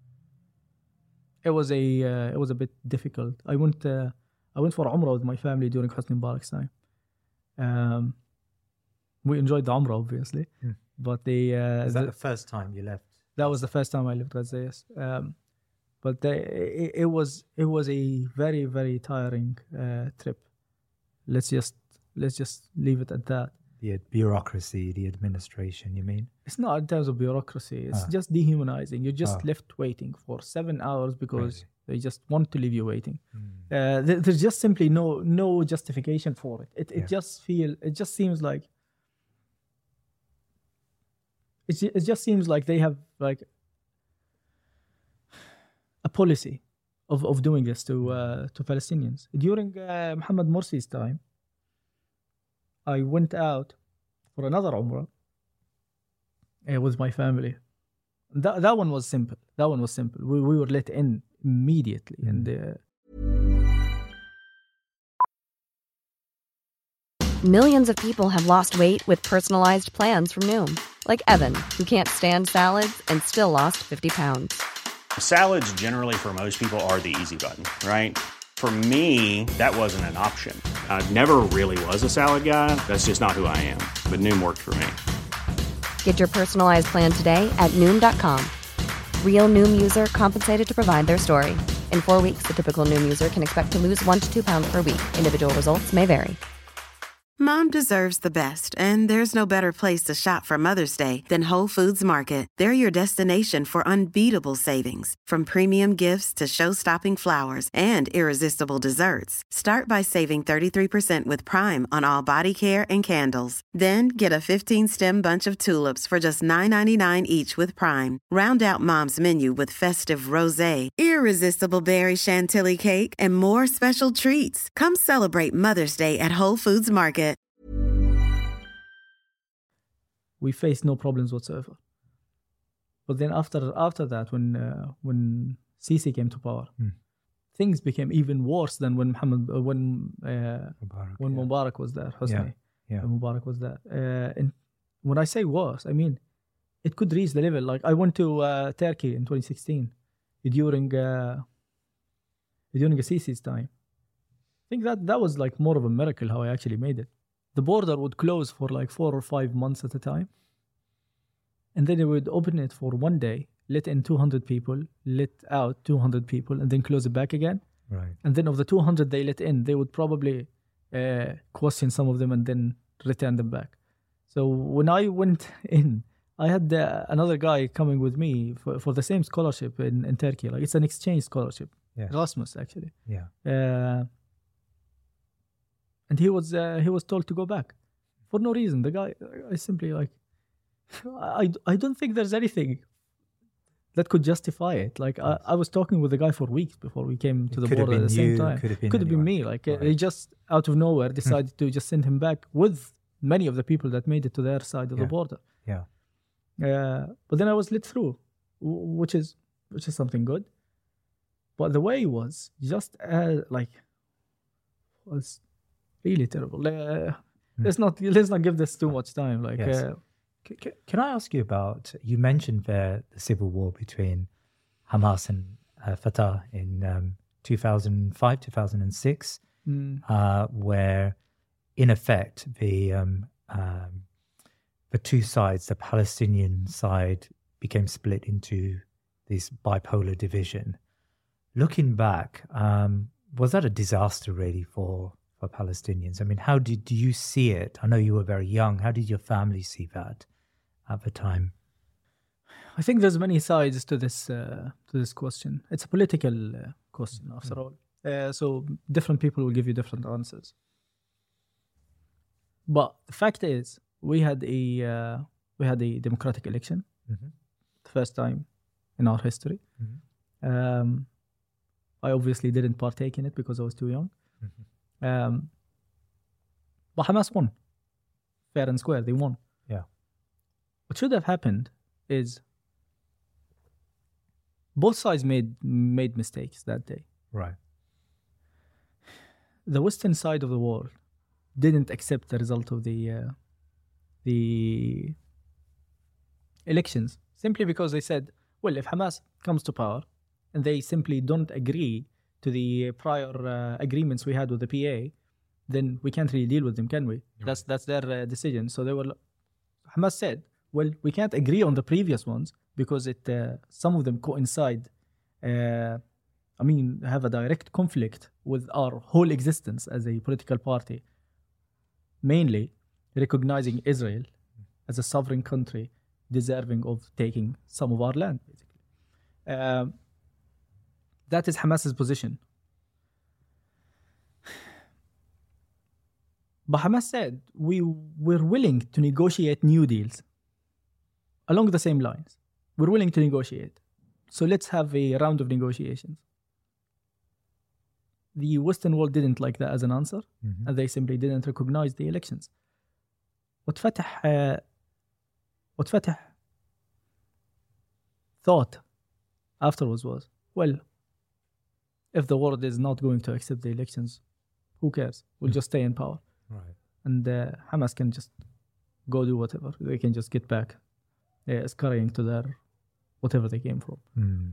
it was a uh, it was a bit difficult. I went uh, I went for Umrah with my family during Hosni Mubarak's time. Um, we enjoyed the Umrah obviously, mm. but the uh, is that the, the first time you left? That was the first time I left Gaza. Yes, um, but the, it, it was it was a very very tiring uh, trip. Let's just let's just leave it at that. The bureaucracy, the administration, you mean? It's not in terms of bureaucracy. It's ah. just dehumanizing. You're just ah. left waiting for seven hours because really? they just want to leave you waiting. Mm. Uh, there, there's just simply no no justification for it. It, it yeah. just feel it just seems like it, it just seems like they have like a policy of, of doing this to uh, to Palestinians. During uh, Mohammed Morsi's time, I went out for another Umrah uh, with my family. That that one was simple. That one was simple. We we were let in immediately, mm. and. Uh, Millions of people have lost weight with personalized plans from Noom, like Evan, who can't stand salads and still lost fifty pounds. Salads generally for most people are the easy button, right? For me, that wasn't an option. I never really was a salad guy. That's just not who I am. But Noom worked for me. Get your personalized plan today at Noom dot com. Real Noom user compensated to provide their story. In four weeks, the typical Noom user can expect to lose one to two pounds per week. Individual results may vary. Mom deserves the best, and there's no better place to shop for Mother's Day than Whole Foods Market. They're your destination for unbeatable savings, from premium gifts to show-stopping flowers and irresistible desserts. Start by saving thirty-three percent with Prime on all body care and candles. Then get a fifteen-stem bunch of tulips for just nine ninety-nine each with Prime. Round out Mom's menu with festive rosé, irresistible berry chantilly cake, and more special treats. Come celebrate Mother's Day at Whole Foods Market. We faced no problems whatsoever. But then after after that, when uh, when Sisi came to power, mm. things became even worse than when Muhammad uh, when uh, Mubarak, when yeah. Mubarak was there. Hosni, yeah, yeah. Mubarak was there. Uh, and when I say worse, I mean it could reach the level. Like I went to uh, Turkey in twenty sixteen during uh, during Sisi's time. I think that that was like more of a miracle how I actually made it. The border would close for like four or five months at a time. And then they would open it for one day, let in two hundred people, let out two hundred people, and then close it back again. Right. And then of the two hundred they let in, they would probably uh, question some of them and then return them back. So when I went in, I had uh, another guy coming with me for, for the same scholarship in, in Turkey. Like it's an exchange scholarship. Yeah. Erasmus, actually. Yeah. Uh, And he was uh, he was told to go back for no reason. The guy, I simply like, I, I don't think there's anything that could justify it. Like I, I was talking with the guy for weeks before we came to It the could have border at been the same you, time. could have been Could have been anyone. me. Like uh, Right. they just out of nowhere decided to just send him back with many of the people that made it to their side of Yeah. the border. Yeah. Uh, but then I was let through, w- which is which is something good. But the way was just uh, like was really terrible. Uh, Let's not let's not give this too much time. Like, Yes. uh, C- c- Can I ask you about, you mentioned there the civil war between Hamas and uh, Fatah in um, two thousand five, two thousand six, mm, uh, where in effect the um, um, the two sides, the Palestinian side became split into this bipolar division. Looking back, um, was that a disaster really for, for Palestinians? I mean, how did you see it? I know you were very young. How did your family see that at the time? I think there's many sides to this uh, to this question. It's a political uh, question, after all. Uh, so different people will give you different answers. But the fact is, we had a uh, we had a democratic election, Mhm. the first time in our history. Mhm. Um, I obviously didn't partake in it because I was too young. Um, but Hamas won, fair and square. They won. Yeah. What should have happened is both sides made made mistakes that day. Right. The western side of the world didn't accept the result of the uh, the elections simply because they said, well, if Hamas comes to power and they simply don't agree to the prior uh, agreements we had with the P A, then we can't really deal with them, can we? That's that's their uh, decision. So they were. Hamas said, well, we can't agree on the previous ones because it uh, some of them coincide. Uh, I mean, have a direct conflict with our whole existence as a political party. Mainly, recognizing Israel as a sovereign country deserving of taking some of our land, basically. Um, that is Hamas's position. But Hamas said, we were willing to negotiate new deals along the same lines. We're willing to negotiate. So let's have a round of negotiations. The Western world didn't like that as an answer, Mhm. and they simply didn't recognize the elections. What Fatah, uh, what Fatah thought afterwards was, well, if the world is not going to accept the elections, who cares? We'll just stay in power. Right. And uh, Hamas can just go do whatever. They can just get back, uh, scurrying to their whatever they came from. Mm.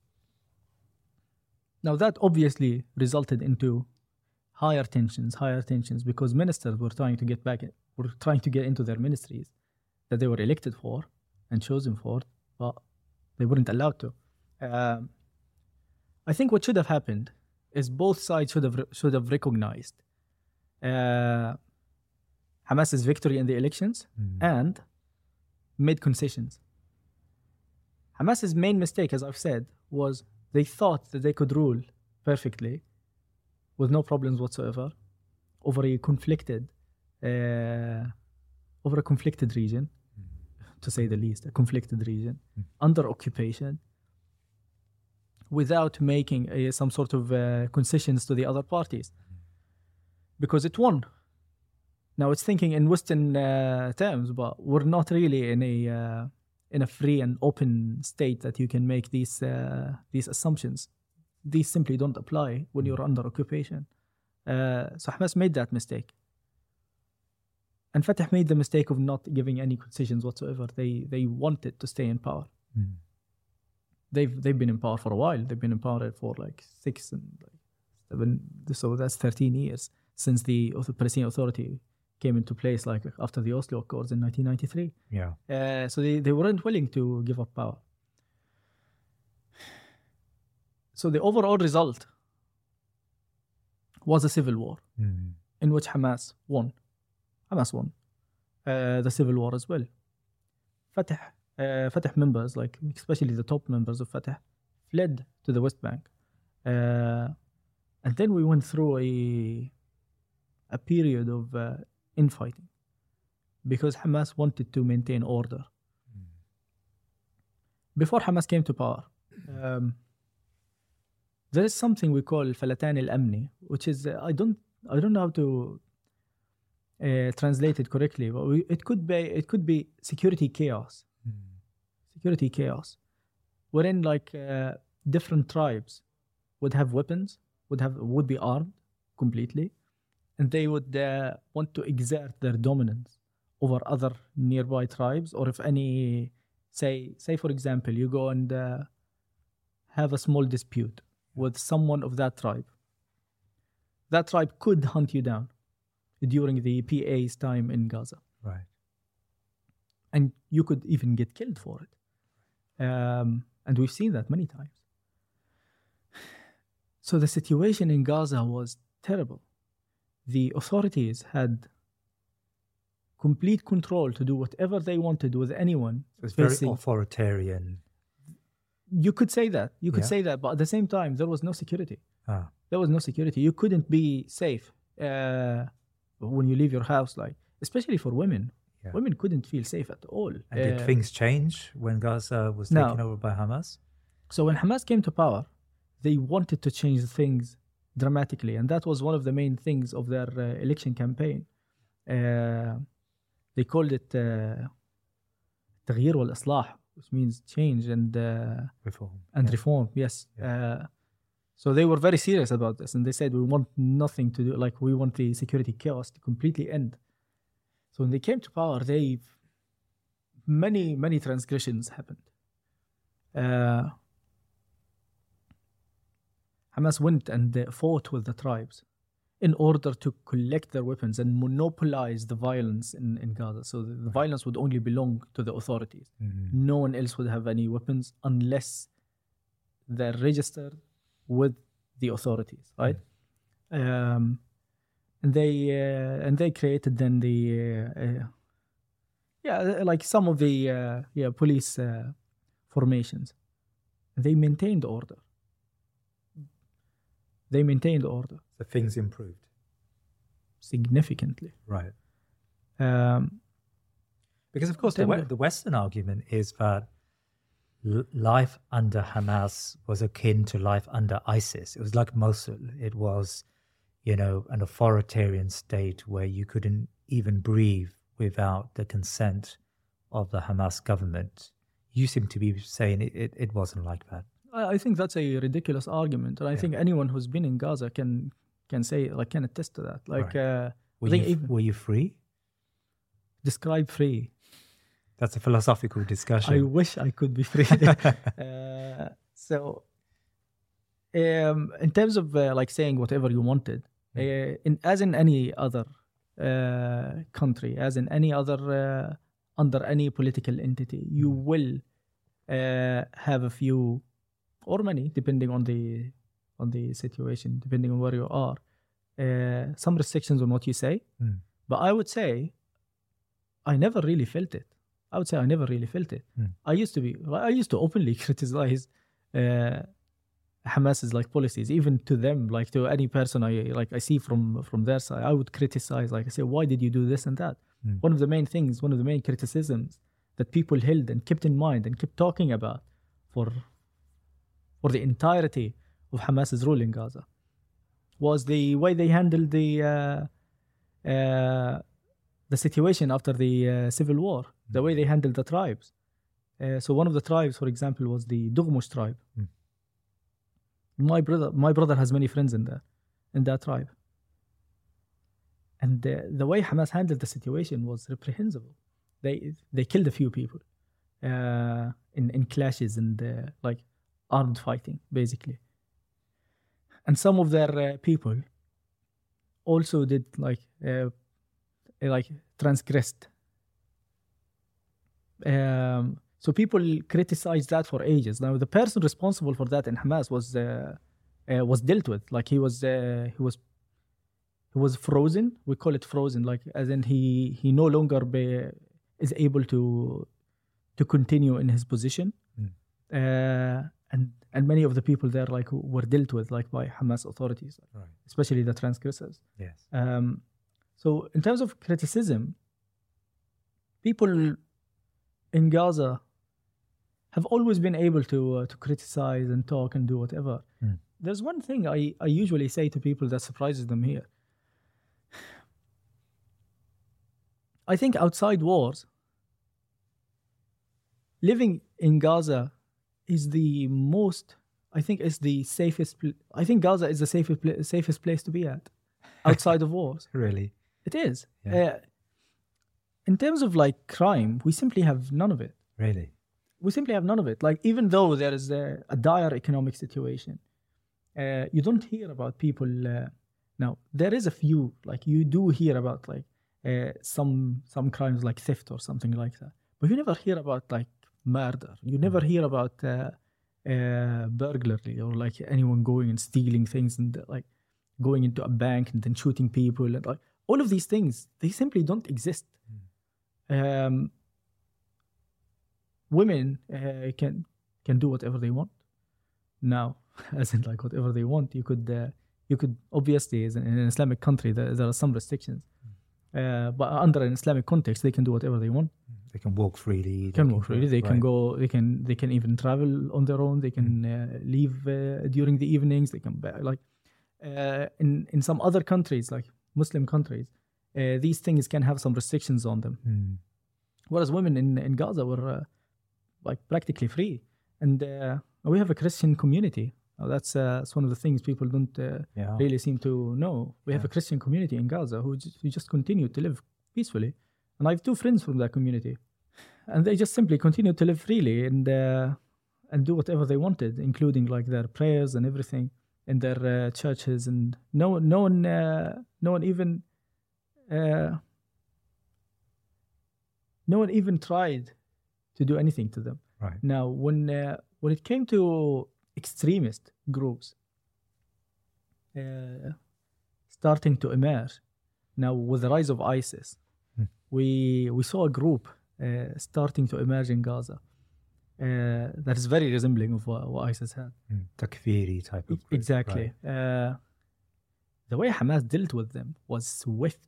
Now that obviously resulted into higher tensions, higher tensions, because ministers were trying to get back, were trying to get into their ministries that they were elected for and chosen for, but they weren't allowed to. Um, I think what should have happened is both sides should have should have recognized uh, Hamas's victory in the elections Mm. and made concessions. Hamas's main mistake, as I've said, was they thought that they could rule perfectly with no problems whatsoever over a conflicted uh, over a conflicted region, to say the least, a conflicted region under occupation, without making a, some sort of uh, concessions to the other parties, because it won. Now it's thinking in Western uh, terms, but we're not really in a uh, in a free and open state that you can make these uh, these assumptions. These simply don't apply when you're under occupation. Uh, so Hamas made that mistake. And Fatah made the mistake of not giving any concessions whatsoever. They they wanted to stay in power. Mm. They've they've been in power for a while. They've been in power for like six and like seven. So that's thirteen years since the Palestinian Authority came into place, like after the Oslo Accords in nineteen ninety-three. Yeah. Uh, so they, they weren't willing to give up power. So the overall result was a civil war Mm. in which Hamas won. Hamas won uh, the civil war as well. Fatah, uh, Fatah members, like especially the top members of Fatah, fled to the West Bank. Uh, and then we went through a, a period of uh, infighting because Hamas wanted to maintain order. before Hamas came to power, um, there is something we call Falatan al-Amni, which is uh, I don't I don't know how to uh, translate it correctly, but we, it could be it could be security chaos, mm. security chaos, wherein like uh, different tribes would have weapons, would have would be armed completely, and they would uh, want to exert their dominance over other nearby tribes, or if any, say say for example, you go and uh, have a small dispute with someone of that tribe. That tribe could hunt you down during the P A's time in Gaza. Right. And you could even get killed for it. Um, and we've seen that many times. So the situation in Gaza was terrible. The authorities had complete control to do whatever they wanted with anyone. So it's very facing. authoritarian. You could say that. You could yeah. say that. But at the same time, there was no security. Ah. There was no security. You couldn't be safe uh, when you leave your house, like especially for women. Yeah. Women couldn't feel safe at all. And uh, did things change when Gaza was taken no. over by Hamas? So when Hamas came to power, they wanted to change things dramatically. And that was one of the main things of their uh, election campaign. Uh, they called it uh, تغيير والإصلاح, which means change and uh, reform. And yeah. reform, yes. Yeah. Uh, so they were very serious about this, and they said we want nothing to do, like we want the security chaos to completely end. So when they came to power, they many many transgressions happened. Uh, Hamas went and uh, fought with the tribes in order to collect their weapons and monopolize the violence in, in Gaza. So the, the violence would only belong to the authorities. Mm-hmm. No one else would have any weapons unless they're registered with the authorities, right? Mm-hmm. Um, and they uh, and they created then the uh, uh, yeah like some of the uh, yeah police uh, formations. They maintained order. They maintained order. So things improved significantly. Right. Um, because of course the, we- the Western argument is that l- life under Hamas was akin to life under ISIS. It was like Mosul. It was, you know, an authoritarian state where you couldn't even breathe without the consent of the Hamas government. You seem to be saying it, it, it wasn't like that. I think that's a ridiculous argument, and I yeah. think anyone who's been in Gaza can can say, like, can attest to that. Like, right. uh, were, you, even, were you free? Describe free. That's a philosophical discussion. I wish I could be free. uh, so, um, in terms of uh, like saying whatever you wanted, mm. uh, in as in any other uh, country, as in any other uh, under any political entity, you mm. will uh, have a few. Or many, depending on the on the situation, depending on where you are. Uh, some restrictions on what you say. Mm. But I would say, I never really felt it. I would say I never really felt it. Mm. I used to be, I used to openly criticize uh, Hamas's like policies, even to them, like to any person I like I see from from their side. I would criticize, like I say, why did you do this and that? Mm. One of the main things, one of the main criticisms that people held and kept in mind and kept talking about for. for the entirety of Hamas's rule in Gaza was the way they handled the uh, uh, the situation after the uh, civil war, mm. the way they handled the tribes. Uh, so one of the tribes, for example, was the Dughmush tribe. Mm. My brother, my brother has many friends in that, in that tribe. And uh, the way Hamas handled the situation was reprehensible. They they killed a few people uh, in in clashes and uh, like. armed fighting, basically. And some of their uh, people also did like uh, like transgressed. Um, so people criticized that for ages. Now the person responsible for that in Hamas was uh, uh, was dealt with. Like he was uh, he was he was frozen. We call it frozen. Like as in he he no longer be, is able to to continue in his position. Mm. Uh, And and many of the people there like were dealt with like by Hamas authorities, right. especially the transgressors. Yes. Um, so in terms of criticism, people in Gaza have always been able to uh, to criticize and talk and do whatever. Mm. There's one thing I, I usually say to people that surprises them here. I think outside wars, living in Gaza is the most, I think is the safest, pl- I think Gaza is the safest, pl- safest place to be at outside of wars. Really? It is. Yeah. Uh, in terms of like crime, we simply have none of it. Really? We simply have none of it. Like, even though there is a, a dire economic situation, uh, you don't hear about people. Uh, now, there is a few, like you do hear about like uh, some some crimes like theft or something like that. But you never hear about like murder. You never hear about uh, uh, burglary or like anyone going and stealing things and like going into a bank and then shooting people. And like all of these things, they simply don't exist. Mm. Um, women uh, can can do whatever they want now, as in like whatever they want. You could uh, you could obviously, as in an Islamic country, there, there are some restrictions, uh, but under an Islamic context, they can do whatever they want. They can walk freely. They can walk freely. They right. can go. They can. They can even travel on their own. They can uh, leave uh, during the evenings. They can back. Like uh, in in some other countries, like Muslim countries, uh, these things can have some restrictions on them. Mm. Whereas women in in Gaza were uh, like practically free, and uh, we have a Christian community. Uh, that's uh, that's one of the things people don't uh, yeah. really seem to know. We yeah. have a Christian community in Gaza who just, who just continue to live peacefully, and I have two friends from that community, and they just simply continue to live freely and uh, and do whatever they wanted, including like their prayers and everything in their uh, churches, and no no one uh, no one even uh, no one even tried to do anything to them. Right. Now, when uh, when it came to extremist groups uh, starting to emerge, now with the rise of ISIS, hmm. we we saw a group uh, starting to emerge in Gaza uh, that is very resembling of what, what ISIS had. Mm. Takfiri type of group. Exactly. Right. Uh, the way Hamas dealt with them was swift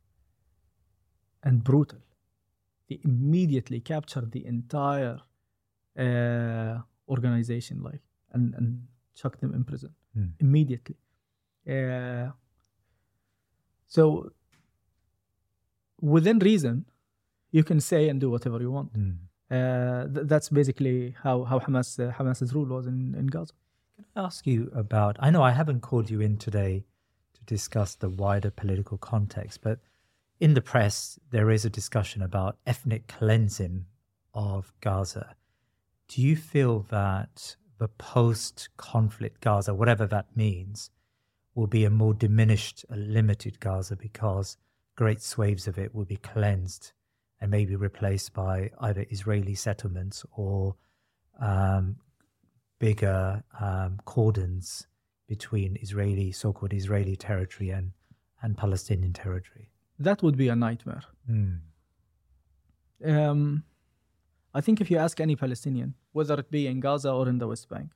and brutal. They immediately captured the entire uh, organization, like, and, and chucked them in prison mm. immediately. Uh, so, within reason, you can say and do whatever you want. Mm. Uh, th- that's basically how how Hamas uh, Hamas's rule was in, in Gaza. Can I ask you about? I know I haven't called you in today to discuss the wider political context, but in the press, there is a discussion about ethnic cleansing of Gaza. Do you feel that the post-conflict Gaza, whatever that means, will be a more diminished, a limited Gaza because great swathes of it will be cleansed and maybe replaced by either Israeli settlements or um, bigger um, cordons between Israeli, so-called Israeli territory and, and Palestinian territory? That would be a nightmare. Mm. Um, I think if you ask any Palestinian, whether it be in Gaza or in the West Bank,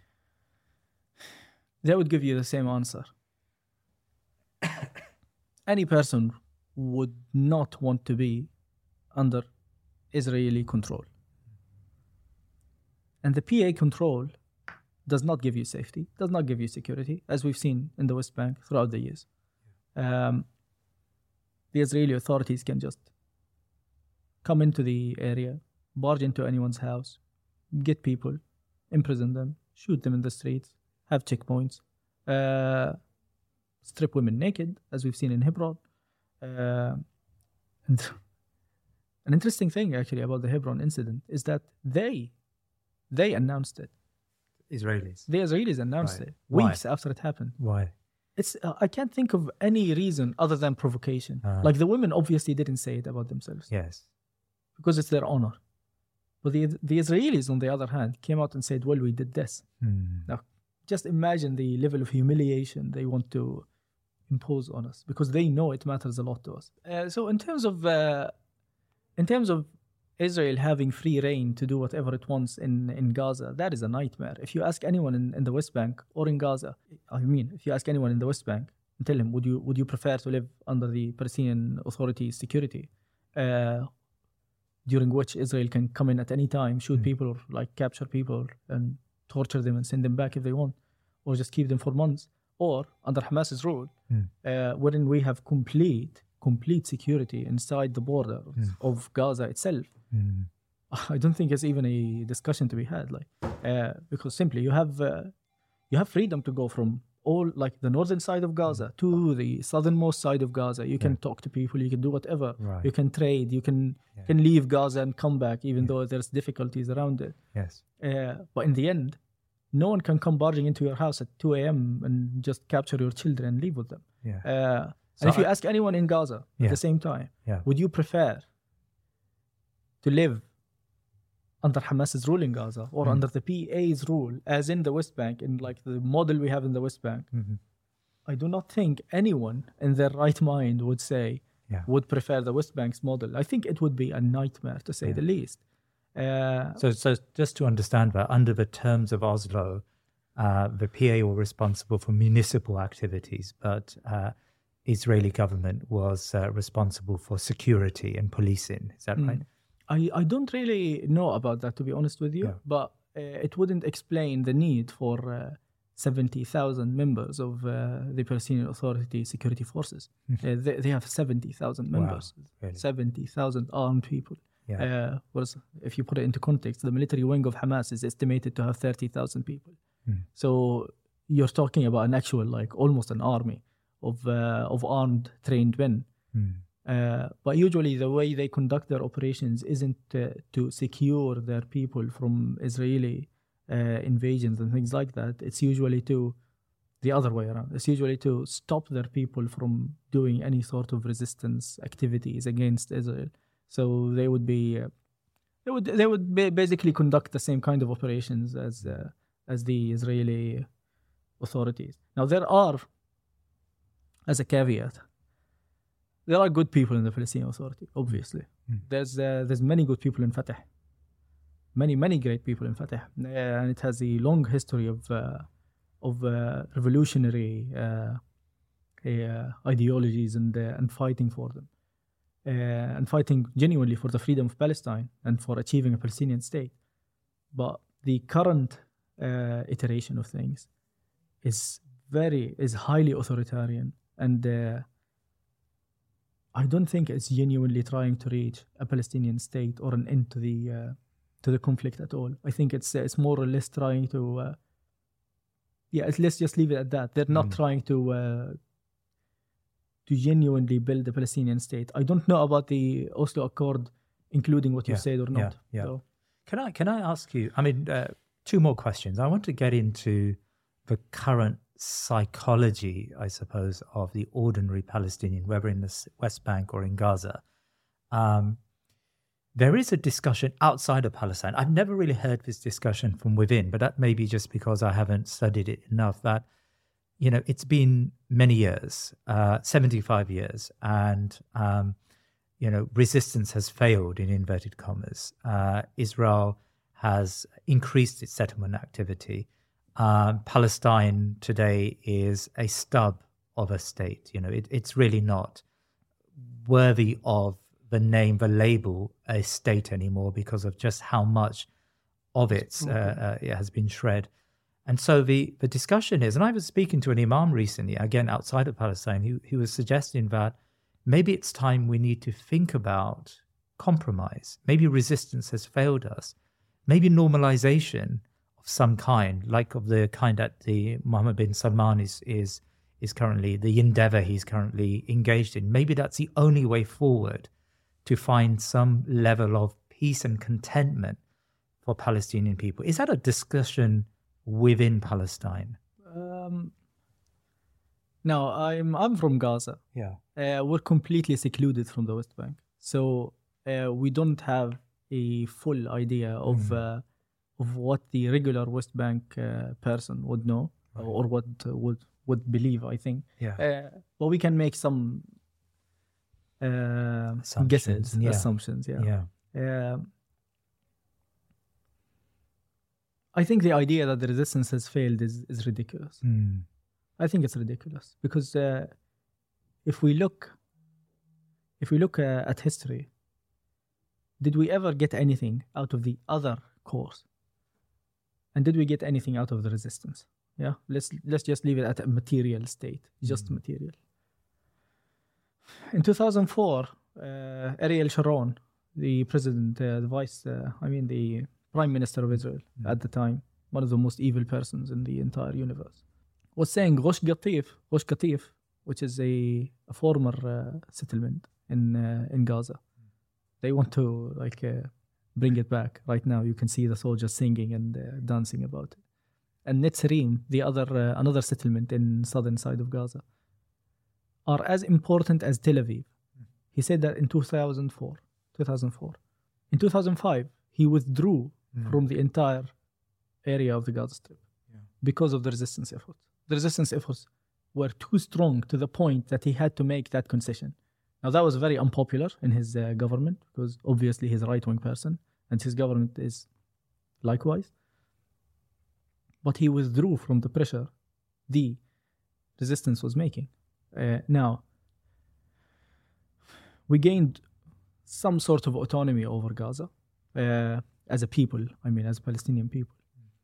they would give you the same answer. Any person would not want to be under Israeli control. And the P A control does not give you safety, does not give you security, as we've seen in the West Bank throughout the years. Um, the Israeli authorities can just come into the area, barge into anyone's house, get people, imprison them, shoot them in the streets, have checkpoints, uh, strip women naked, as we've seen in Hebron. Uh, and an interesting thing, actually, about the Hebron incident is that they, they announced it. Israelis? The Israelis announced right. it Why? weeks after it happened. Why? It's uh, I can't think of any reason other than provocation. Uh, like the women obviously didn't say it about themselves. Yes. Because it's their honor. But the the Israelis, on the other hand, came out and said, well, we did this. Hmm. Now, just imagine the level of humiliation they want to impose on us, because they know it matters a lot to us. Uh, so in terms of uh, in terms of Israel having free reign to do whatever it wants in, in Gaza, that is a nightmare. If you ask anyone in, in the West Bank or in Gaza, I mean, if you ask anyone in the West Bank and tell him, would you would you prefer to live under the Palestinian Authority's security? Uh, during which Israel can come in at any time, shoot Mm. people, or like capture people and torture them and send them back if they want, or just keep them for months. Or under Hamas's rule, Mm. uh, wherein we have complete, complete security inside the border Mm. of Gaza itself. Mm. I don't think it's even a discussion to be had, like, uh, because simply you have uh, you have freedom to go from all, like, the northern side of Gaza to the southernmost side of Gaza. You can Yeah. talk to people, you can do whatever, Right. you can trade, you can Yeah. can leave Gaza and come back, even Yeah. though there's difficulties around it. Yes. Uh, but in the end, no one can come barging into your house at two a.m. and just capture your children and leave with them. Yeah. Uh, So and if you I- ask anyone in Gaza Yeah. at the same time, Yeah. would you prefer to live under Hamas's rule in Gaza or Mm. under the P A's rule, as in the West Bank, in like the model we have in the West Bank? Mhm. I do not think anyone in their right mind would say, Yeah. would prefer the West Bank's model. I think it would be a nightmare, to say Yeah. the least. Uh, So, so just to understand that, under the terms of Oslo, uh, the P A were responsible for municipal activities, but uh, Israeli government was uh, responsible for security and policing. Is that Mm. right? I, I don't really know about that, to be honest with you, Yeah. but uh, it wouldn't explain the need for uh, seventy thousand members of uh, the Palestinian Authority security forces. uh, they, they have seventy thousand Wow, members, really? seventy thousand armed people. Yeah. Uh, whereas if you put it into context, the military wing of Hamas is estimated to have thirty thousand people. Mm. So you're talking about an actual, like, almost an army of uh, of armed, trained men. Mm. Uh, but usually the way they conduct their operations isn't uh, to secure their people from Israeli uh, invasions and things like that. It's usually to the other way around. It's usually to stop their people from doing any sort of resistance activities against Israel. So they would be, uh, they would they would ba- basically conduct the same kind of operations as uh, as the Israeli authorities. Now there are, as a caveat, there are good people in the Palestinian Authority, obviously. Mm. There's uh, there's many good people in Fatah. Many, many great people in Fatah. Uh, and it has a long history of uh, of uh, revolutionary uh, uh, ideologies and uh, and fighting for them. Uh, and fighting genuinely for the freedom of Palestine and for achieving a Palestinian state. But the current uh, iteration of things is very, is highly authoritarian, and uh, I don't think it's genuinely trying to reach a Palestinian state or an end to the uh, to the conflict at all. I think it's uh, it's more or less trying to, uh, yeah, let's just leave it at that. They're not Mm. trying to uh, to genuinely build a Palestinian state. I don't know about the Oslo Accord, including what you Yeah, said or yeah, not. yeah. So, Can I can I ask you? I mean, uh, two more questions. I want to get into the current psychology, I suppose, of the ordinary Palestinian, whether in the S- West Bank or in Gaza. Um, there is a discussion outside of Palestine. I've never really heard this discussion from within, but that may be just because I haven't studied it enough. That, you know, it's been many years, uh, seventy-five years, and um, you know, resistance has failed, in inverted commas. Uh, Israel has increased its settlement activity. Um, Palestine today is a stub of a state. You know, it, it's really not worthy of the name, the label, a state anymore because of just how much of it, uh, uh, it has been shred. And so the, the discussion is, and I was speaking to an imam recently, again, outside of Palestine, who, who was suggesting that maybe it's time we need to think about compromise. Maybe resistance has failed us. Maybe normalization of some kind, like of the kind that the Mohammed bin Salman is, is, is currently, the endeavor he's currently engaged in. Maybe that's the only way forward to find some level of peace and contentment for Palestinian people. Is that a discussion within Palestine? um, no, I'm I'm from Gaza. Yeah. Uh, we're completely secluded from the West Bank, so uh, we don't have a full idea of Mm. uh, of what the regular West Bank uh, person would know Right. or what uh, would would believe. I think, Yeah. uh, but we can make some uh, Assumptions, guesses, yeah. assumptions. Yeah. Yeah. Um, I think the idea that the resistance has failed is, is ridiculous. Mm. I think it's ridiculous because uh, if we look, if we look uh, at history, did we ever get anything out of the other cores? And did we get anything out of the resistance? Yeah, let's let's just leave it at a material state, just mm. material. In two thousand four, uh, Ariel Sharon, the president, uh, the vice, uh, I mean the prime minister of Israel mm. at the time, one of the most evil persons in the entire universe, was saying Ghosh Qatif, Ghosh Qatif, which is a, a former uh, settlement in uh, in Gaza. Mm. They want to like uh, bring it back. Right now, you can see the soldiers singing and uh, dancing about it. And Netzarim, the other uh, another settlement in southern side of Gaza, are as important as Tel Aviv. Mm. He said that in two thousand four. two thousand four. In two thousand five, he withdrew mm. from the entire area of the Gaza Strip yeah. because of the resistance efforts. The resistance efforts were too strong to the point that he had to make that concession. Now, that was very unpopular in his uh, government because obviously he's a right-wing person and his government is likewise. But he withdrew from the pressure the resistance was making. Uh, now, we gained some sort of autonomy over Gaza uh, as a people, I mean, as Palestinian people.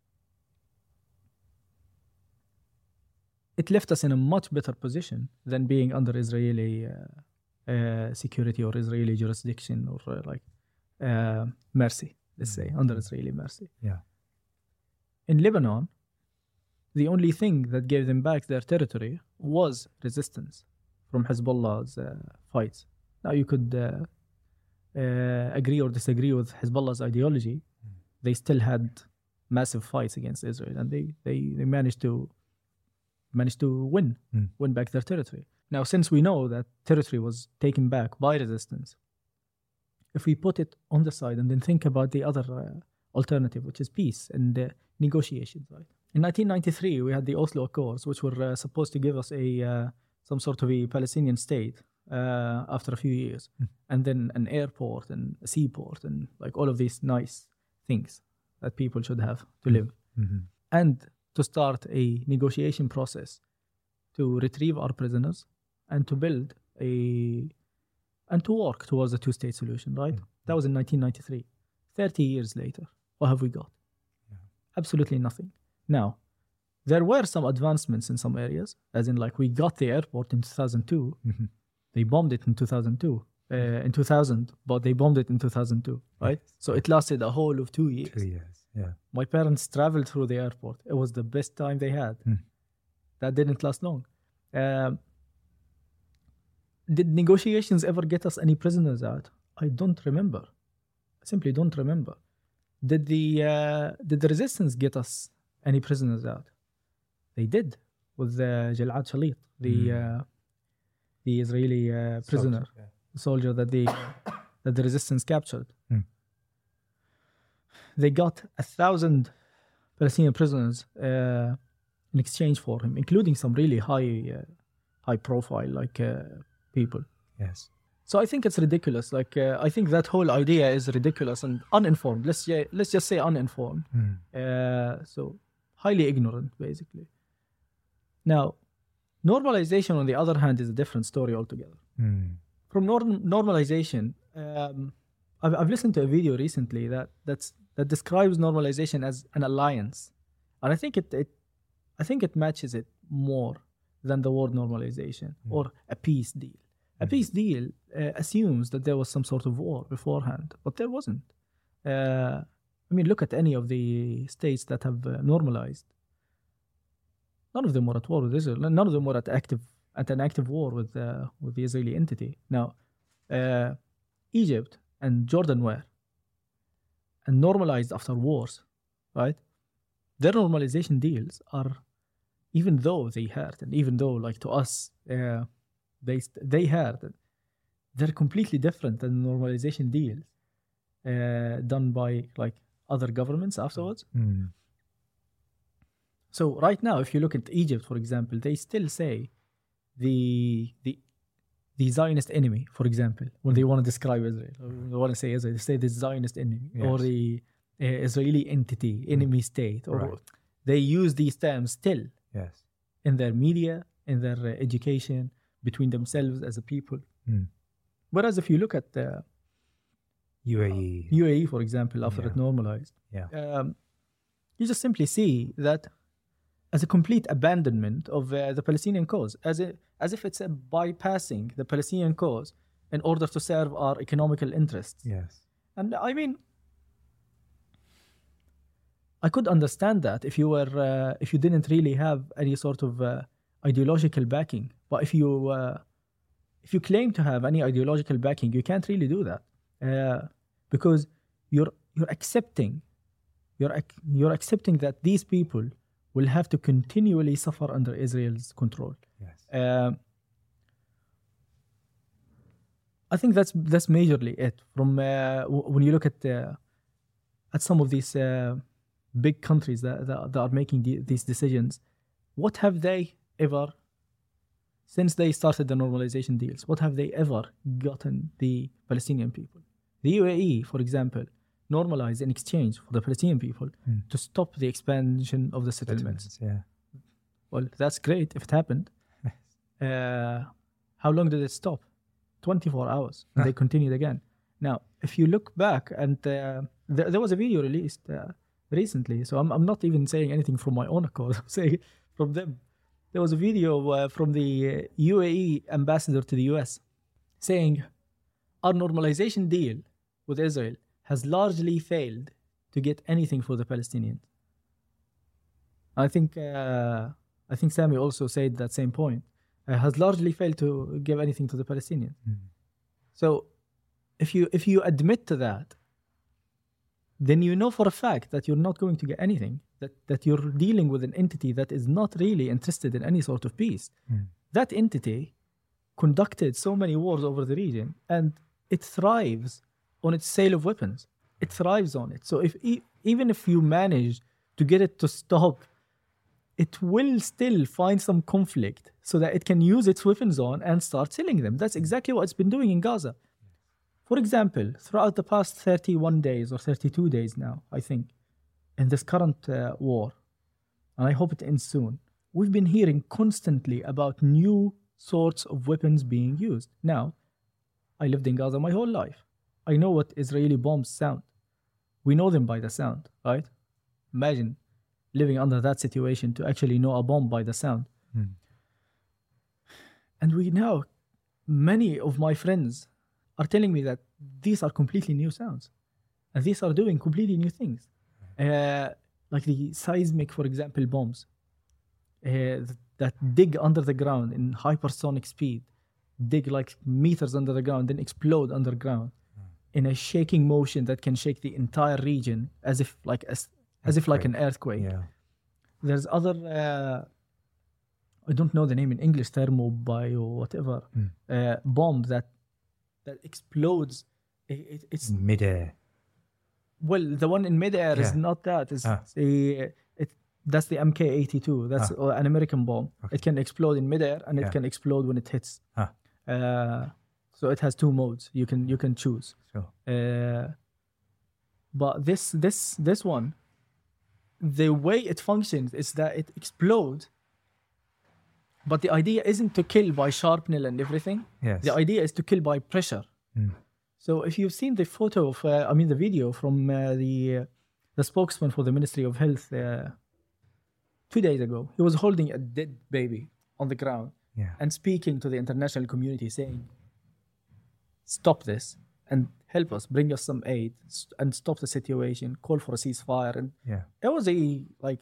It left us in a much better position than being under Israeli uh, uh, security or Israeli jurisdiction or uh, like uh, mercy, let's say, under Israeli mercy. Yeah. In Lebanon, the only thing that gave them back their territory was resistance from Hezbollah's uh, fights. Now, you could uh, uh, agree or disagree with Hezbollah's ideology. Mm. They still had massive fights against Israel, and they, they, they managed to managed to win, mm. win back their territory. Now, since we know that territory was taken back by resistance, if we put it on the side and then think about the other uh, alternative, which is peace and uh, negotiations, right? In nineteen ninety-three, we had the Oslo Accords, which were uh, supposed to give us a uh, some sort of a Palestinian state uh, after a few years, mm. and then an airport and a seaport and like all of these nice things that people should have to live. Mm-hmm. And to start a negotiation process to retrieve our prisoners and to build a and to work towards a two-state solution, right? Mm-hmm. That was in nineteen ninety-three. thirty years later, what have we got? Yeah. Absolutely nothing. Now, there were some advancements in some areas, as in like we got the airport in two thousand two. Mm-hmm. They bombed it in two thousand two. Uh, in two thousand, but they bombed it in two thousand two, right? Yes. So it lasted a whole of two years. Two years, yeah. My parents traveled through the airport. It was the best time they had. Mm. That didn't last long. Um, did negotiations ever get us any prisoners out? I don't remember. I simply don't remember. Did the uh, did the resistance get us any prisoners out? They did with uh, Gilad Shalit, the mm. uh, the Israeli uh, prisoner. Soldier, yeah. soldier that they that the resistance captured. Mm. They got a thousand Palestinian prisoners uh, in exchange for him, including some really high uh, high profile like uh, people. Yes. So I think it's ridiculous. Like uh, I think that whole idea is ridiculous and uninformed. Let's j- let's just say uninformed. Mm. Uh, so highly ignorant, basically. Now, normalization, on the other hand, is a different story altogether. Mm. From norm- normalization, um, I've, I've listened to a video recently that that's, that describes normalization as an alliance, and I think it, it I think it matches it more than the word normalization mm. or a peace deal. A mm. peace deal uh, assumes that there was some sort of war beforehand, but there wasn't. Uh, I mean, look at any of the states that have uh, normalized. None of them were at war with Israel. None of them were at active at an active war with uh, with the Israeli entity. Now, uh, Egypt and Jordan were, and normalized after wars, right? Their normalization deals are, even though they hurt, and even though, like to us, uh, they they hurt, they're completely different than normalization deals uh, done by like other governments afterwards. Mm. So right now, if you look at Egypt, for example, they still say the the the Zionist enemy, for example, when they want to describe Israel, or they want to say Israel, they say the Zionist enemy, yes. or the uh, Israeli entity, enemy mm. state, or right. they use these terms still yes. in their media, in their uh, education, between themselves as a people. Mm. Whereas if you look at uh, U A E. U A E, for example, after Yeah. it normalized. Yeah. Um, you just simply see that as a complete abandonment of uh, the Palestinian cause, as, a, as if it's a bypassing the Palestinian cause in order to serve our economical interests. Yes. And I mean, I could understand that if you were, uh, if you didn't really have any sort of uh, ideological backing. But if you, uh, if you claim to have any ideological backing, you can't really do that uh, because you're you're accepting, you're ac- you're accepting that these people will have to continually suffer under Israel's control. Yes. Um, I think that's that's majorly it. From uh, w- when you look at uh, at some of these uh, big countries that, that, that are making the, these decisions, what have they ever, since they started the normalization deals, what have they ever gotten the Palestinian people? The U A E, for example, normalized in exchange for the Palestinian people Mm. to stop the expansion of the settlements. Settlements, yeah. Well, that's great if it happened. Uh, how long did it stop? twenty-four hours. And they continued again. Now, if you look back, and uh, there, there was a video released uh, recently, so I'm, I'm not even saying anything from my own accord, I'm saying from them. There was a video uh, from the uh, U A E ambassador to the U S saying, our normalization deal with Israel has largely failed to get anything for the Palestinians. I think uh, I think Sami also said that same point. Uh, has largely failed to give anything to the Palestinians. Mm. So, if you if you admit to that, then you know for a fact that you're not going to get anything. That that you're dealing with an entity that is not really interested in any sort of peace. Mm. That entity conducted so many wars over the region, and it thrives on its sale of weapons. It thrives on it. So if e- even if you manage to get it to stop, it will still find some conflict so that it can use its weapons on and start selling them. That's exactly what it's been doing in Gaza. For example, throughout the past thirty-one days or thirty-two days now, I think, in this current uh, war, and I hope it ends soon, we've been hearing constantly about new sorts of weapons being used. Now, I lived in Gaza my whole life. I know what Israeli bombs sound. We know them by the sound, right? Imagine living under that situation to actually know a bomb by the sound. Mm. And we now, many of my friends are telling me that these are completely new sounds. And these are doing completely new things. Uh, like the seismic, for example, bombs uh, th- that dig under the ground in hypersonic speed, dig like meters under the ground, then explode underground in a shaking motion that can shake the entire region as if like as, as if like an earthquake. Yeah. There's other, uh, I don't know the name in English, thermobio or whatever, Mm. uh, bomb that that explodes. It, it, it's Midair. well, the one in midair is Yeah. not that. It's Ah. the it that's the M K eighty-two. That's Ah. uh, an American bomb. Okay. It can explode in midair and Yeah. it can explode when it hits. Ah. Uh, so it has two modes. You can you can choose. Sure. Uh, but this this this one, the way it functions is that it explodes. But the idea isn't to kill by shrapnel and everything. Yes. The idea is to kill by pressure. Mm. So if you've seen the photo of, uh, I mean, the video from uh, the uh, the spokesman for the Ministry of Health uh, two days ago, he was holding a dead baby on the ground Yeah. and speaking to the international community, saying, "Stop this and help us, bring us some aid, st- and stop the situation. Call for a ceasefire." And Yeah. it was a like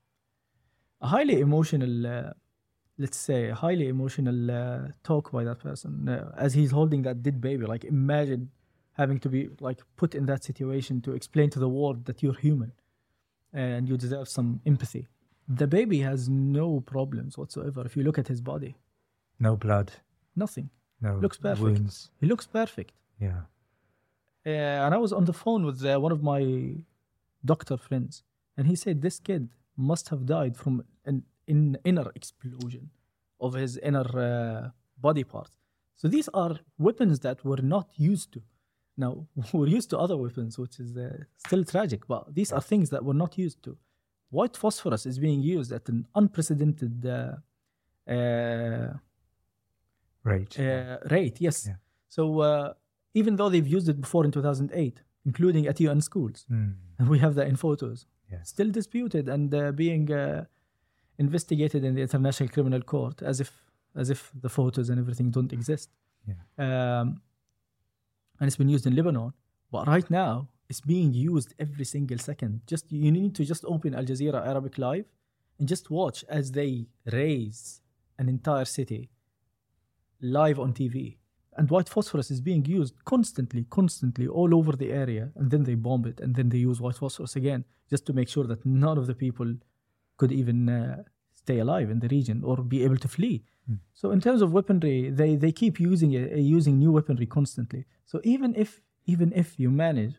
a highly emotional, uh, let's say, a highly emotional uh, talk by that person uh, as he's holding that dead baby. Like, imagine having to be like put in that situation to explain to the world that you're human and you deserve some empathy. The baby has no problems whatsoever. If you look at his body, No blood. nothing. No Looks perfect. wounds. He looks perfect. Yeah. Uh, and I was on the phone with uh, one of my doctor friends, and he said this kid must have died from an in, inner explosion of his inner uh, body parts. So these are weapons that we're not used to. Now, we're used to other weapons, which is uh, still tragic, but these are things that we're not used to. White phosphorus is being used at an unprecedented uh, uh, Right. uh, rate, yes. Yeah. So uh, even though they've used it before in two thousand eight, including at U N schools. Mm. And we have that in photos. Yes. Still disputed and uh, being uh, investigated in the International Criminal Court as if as if the photos and everything don't exist. Yeah. Um, and it's been used in Lebanon. But right now, it's being used every single second. Just you need to just open Al Jazeera Arabic Live and just watch as they raise an entire city live on T V. And white phosphorus is being used constantly, constantly all over the area. And then they bomb it, and then they use white phosphorus again, just to make sure that none of the people could even uh, stay alive in the region or be able to flee. Mm. So in terms of weaponry, they, they keep using it, uh, using new weaponry constantly. So even if even if you manage,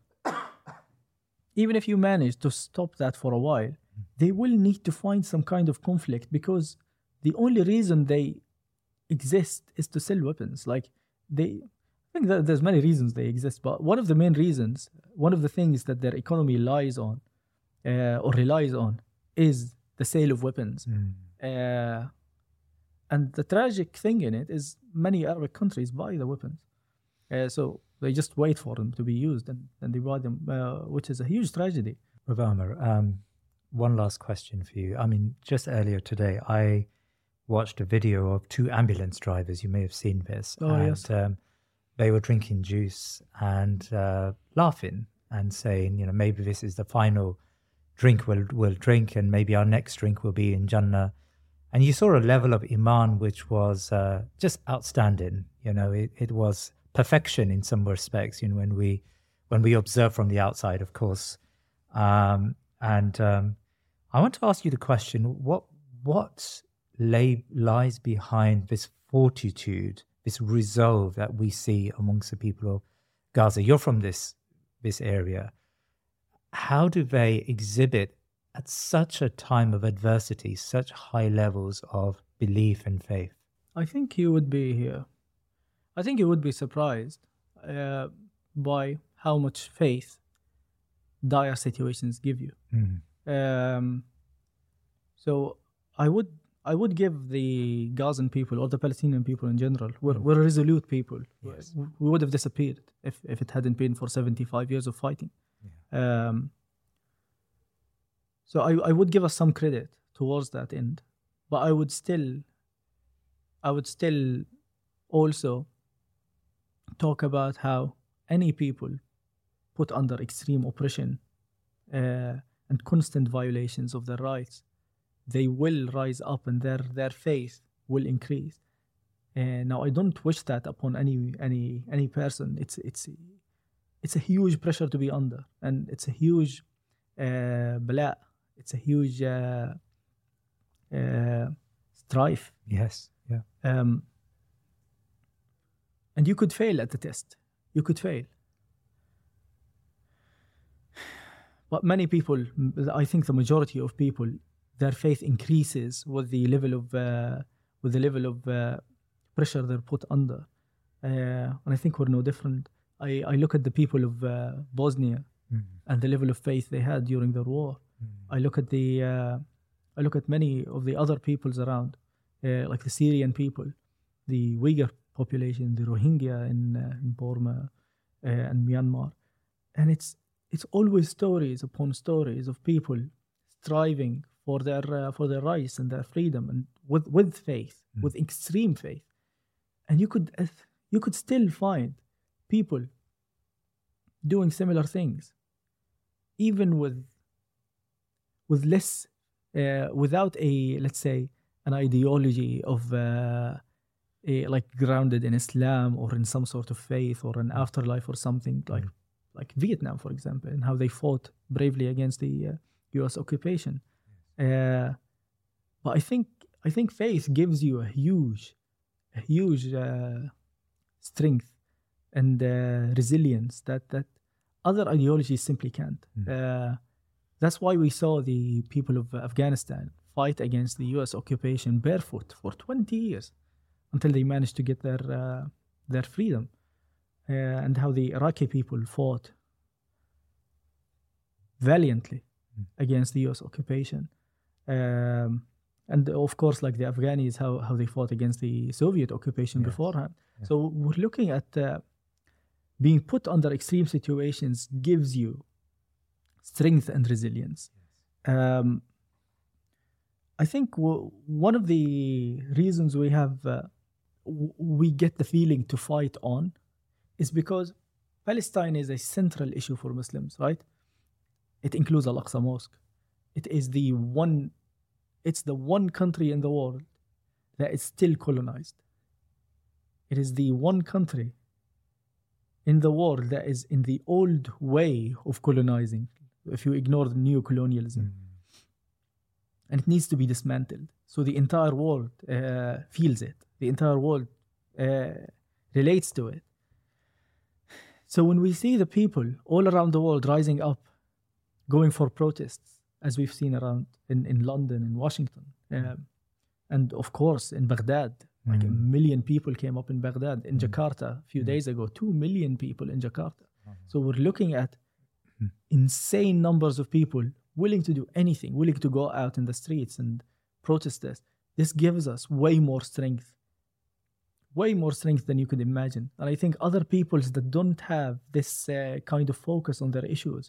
even if you manage to stop that for a while, they will need to find some kind of conflict, because the only reason they exist is to sell weapons. Like they, I think that there's many reasons they exist, but one of the main reasons, one of the things that their economy lies on uh, or relies on is the sale of weapons. Mm. Uh, and the tragic thing in it is many Arabic countries buy the weapons. Uh, so they just wait for them to be used, and, and they buy them, uh, which is a huge tragedy. Ravama, um, one last question for you. I mean, just earlier today, I watched a video of two ambulance drivers. You may have seen this. Oh, and, yes. Um, they were drinking juice and uh, laughing and saying, you know, maybe this is the final drink we'll, we'll drink, and maybe our next drink will be in Jannah. And you saw a level of iman which was uh, just outstanding. You know, it, it was perfection in some respects, you know, when we when we observe from the outside, of course. Um, and um, I want to ask you the question, what what lay, lies behind this fortitude, this resolve that we see amongst the people of Gaza? You're from this this area. How do they exhibit at such a time of adversity, such high levels of belief and faith? I think you would be here. I think you would be surprised uh, by how much faith dire situations give you. Mm. Um, so I would I would give the Gazan people, or the Palestinian people in general, we're, mm. we're resolute people. Yes. We would have disappeared if, if it hadn't been for seventy-five years of fighting. Yeah. Um, so I, I would give us some credit towards that end, but I would still I would still also talk about how any people put under extreme oppression uh, and constant violations of their rights, they will rise up and their, their faith will increase. And now I don't wish that upon any any any person. It's it's it's a huge pressure to be under, and it's a huge uh, bala. It's a huge uh, uh, strife. Yes. Yeah. Um, and you could fail at the test. You could fail. But many people, I think the majority of people, their faith increases with the level of uh, with the level of uh, pressure they're put under. Uh, and I think we're no different. I, I look at the people of uh, Bosnia mm. and the level of faith they had during the war. Mm. I look at the uh, I look at many of the other peoples around, uh, like the Syrian people, the Uyghur population, the Rohingya in, uh, in Burma uh, and Myanmar, and it's it's always stories upon stories of people striving for their uh, for their rights and their freedom, and with with faith, mm. with extreme faith, and you could uh, you could still find people doing similar things, even with with less, uh, without a, let's say, an ideology of uh, a, like grounded in Islam or in some sort of faith or an afterlife or something, like mm. like Vietnam, for example, and how they fought bravely against the uh, U S occupation. Uh, but I think I think faith gives you a huge, a huge uh, strength and uh, resilience that that other ideologies simply can't. Mm. Uh, that's why we saw the people of Afghanistan fight against the U S occupation barefoot for twenty years until they managed to get their uh, their freedom, uh, and how the Iraqi people fought valiantly mm. against the U S occupation. Um, and of course, like the Afghanis, how, how they fought against the Soviet occupation yes. beforehand. Yeah. So we're looking at uh, being put under extreme situations gives you strength and resilience. Um, I think w- one of the reasons we have, uh, w- we get the feeling to fight on is because Palestine is a central issue for Muslims, right? It includes Al-Aqsa Mosque. It is the one, it's the one country in the world that is still colonized. It is the one country in the world that is in the old way of colonizing, if you ignore the neo-colonialism. Mm. And it needs to be dismantled. So the entire world uh, feels it. The entire world uh, relates to it. So when we see the people all around the world rising up, going for protests, as we've seen around in, in London, in Washington, um, and of course in Baghdad, mm. like a million people came up in Baghdad. In mm. Jakarta, a few mm. days ago, two million people in Jakarta. Mm. So we're looking at mm. insane numbers of people willing to do anything, willing to go out in the streets and protest this. This gives us way more strength, way more strength than you could imagine. And I think other peoples that don't have this uh, kind of focus on their issues,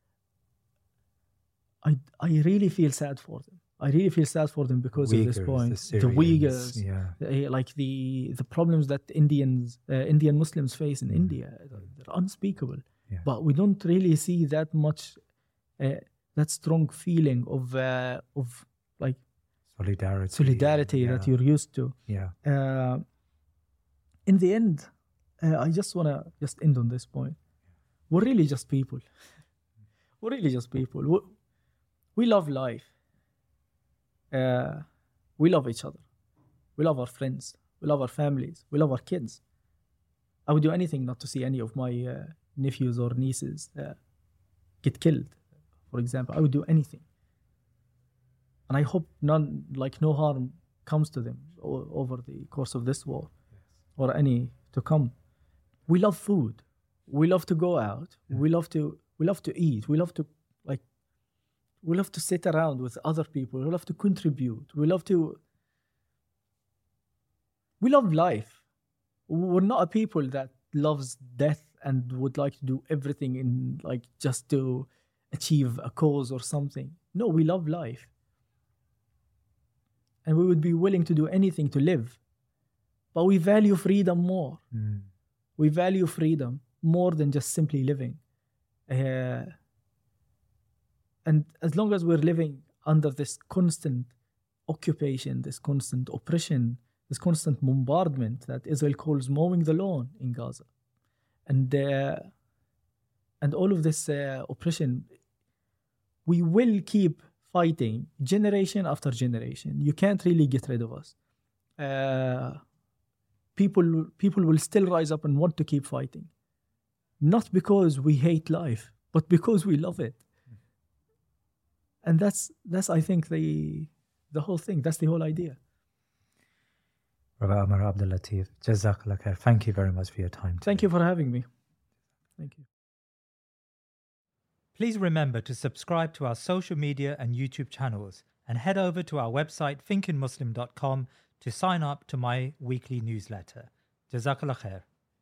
I I really feel sad for them. I really feel sad for them because Uyghurs, of this point. The, Syrians, the Uyghurs, yeah. the, like the the problems that Indians, uh, Indian Muslims face in mm. India, they're unspeakable. Yeah. But we don't really see that much, uh, that strong feeling of uh, of like solidarity, solidarity yeah. that you're used to. Yeah. Uh, in the end, uh, I just wanna just end on this point. We're really just people. We're really just people. We, we love life. Uh, we love each other. We love our friends. We love our families. We love our kids. I would do anything not to see any of my uh, nephews or nieces uh, get killed, for example. I would do anything. And I hope none, like no harm comes to them o- over the course of this war, yes. or any to come. We love food. We love to go out. Yeah. We love to. We love to eat. We love to like. We love to sit around with other people. We love to contribute. We love to. We love life. We're not a people that loves death and would like to do everything in like just to achieve a cause or something. No, we love life. And we would be willing to do anything to live. But we value freedom more. Mm. We value freedom more than just simply living. Uh, and as long as we're living under this constant occupation, this constant oppression, this constant bombardment that Israel calls mowing the lawn in Gaza, and uh, and all of this uh, oppression, we will keep fighting generation after generation. You can't really get rid of us. Uh, people, people will still rise up and want to keep fighting, not because we hate life, but because we love it. And that's that's I think the the whole thing. That's the whole idea. Rabbi Omar Abdul Latif, Jazakallah khair. Thank you very much for your time today. Thank you for having me. Thank you. Please remember to subscribe to our social media and YouTube channels and head over to our website thinking muslim dot com to sign up to my weekly newsletter. Jazakallah khair.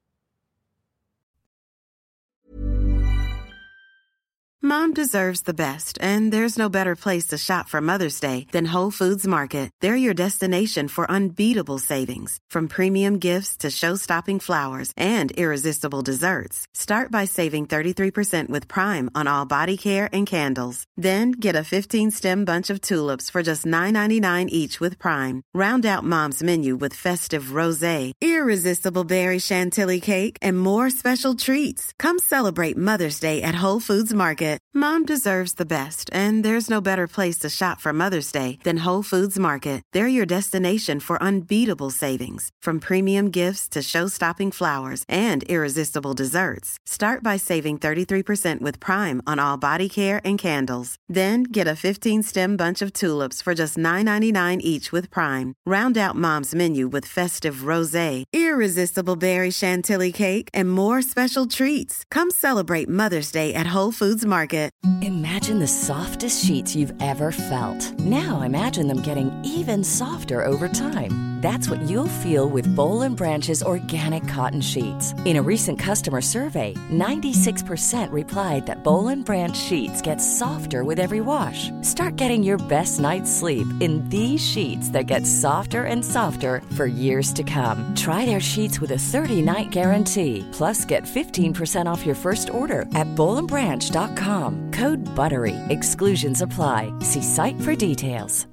Mom deserves the best, and there's no better place to shop for Mother's Day than Whole Foods Market. They're your destination for unbeatable savings, from premium gifts to show-stopping flowers and irresistible desserts. Start by saving thirty-three percent with Prime on all body care and candles. Then get a fifteen-stem bunch of tulips for just nine ninety-nine each with Prime. Round out Mom's menu with festive rosé, irresistible berry chantilly cake, and more special treats. Come celebrate Mother's Day at Whole Foods Market. Mom deserves the best, and there's no better place to shop for Mother's Day than Whole Foods Market. They're your destination for unbeatable savings, from premium gifts to show-stopping flowers and irresistible desserts. Start by saving thirty-three percent with Prime on all body care and candles. Then get a fifteen-stem bunch of tulips for just nine ninety-nine each with Prime. Round out Mom's menu with festive rosé, irresistible berry chantilly cake, and more special treats. Come celebrate Mother's Day at Whole Foods Market. Imagine the softest sheets you've ever felt. Now imagine them getting even softer over time. That's what you'll feel with Boll and Branch's organic cotton sheets. In a recent customer survey, ninety-six percent replied that Boll and Branch sheets get softer with every wash. Start getting your best night's sleep in these sheets that get softer and softer for years to come. Try their sheets with a thirty-night guarantee. Plus, get fifteen percent off your first order at boll and branch dot com. Code BUTTERY. Exclusions apply. See site for details.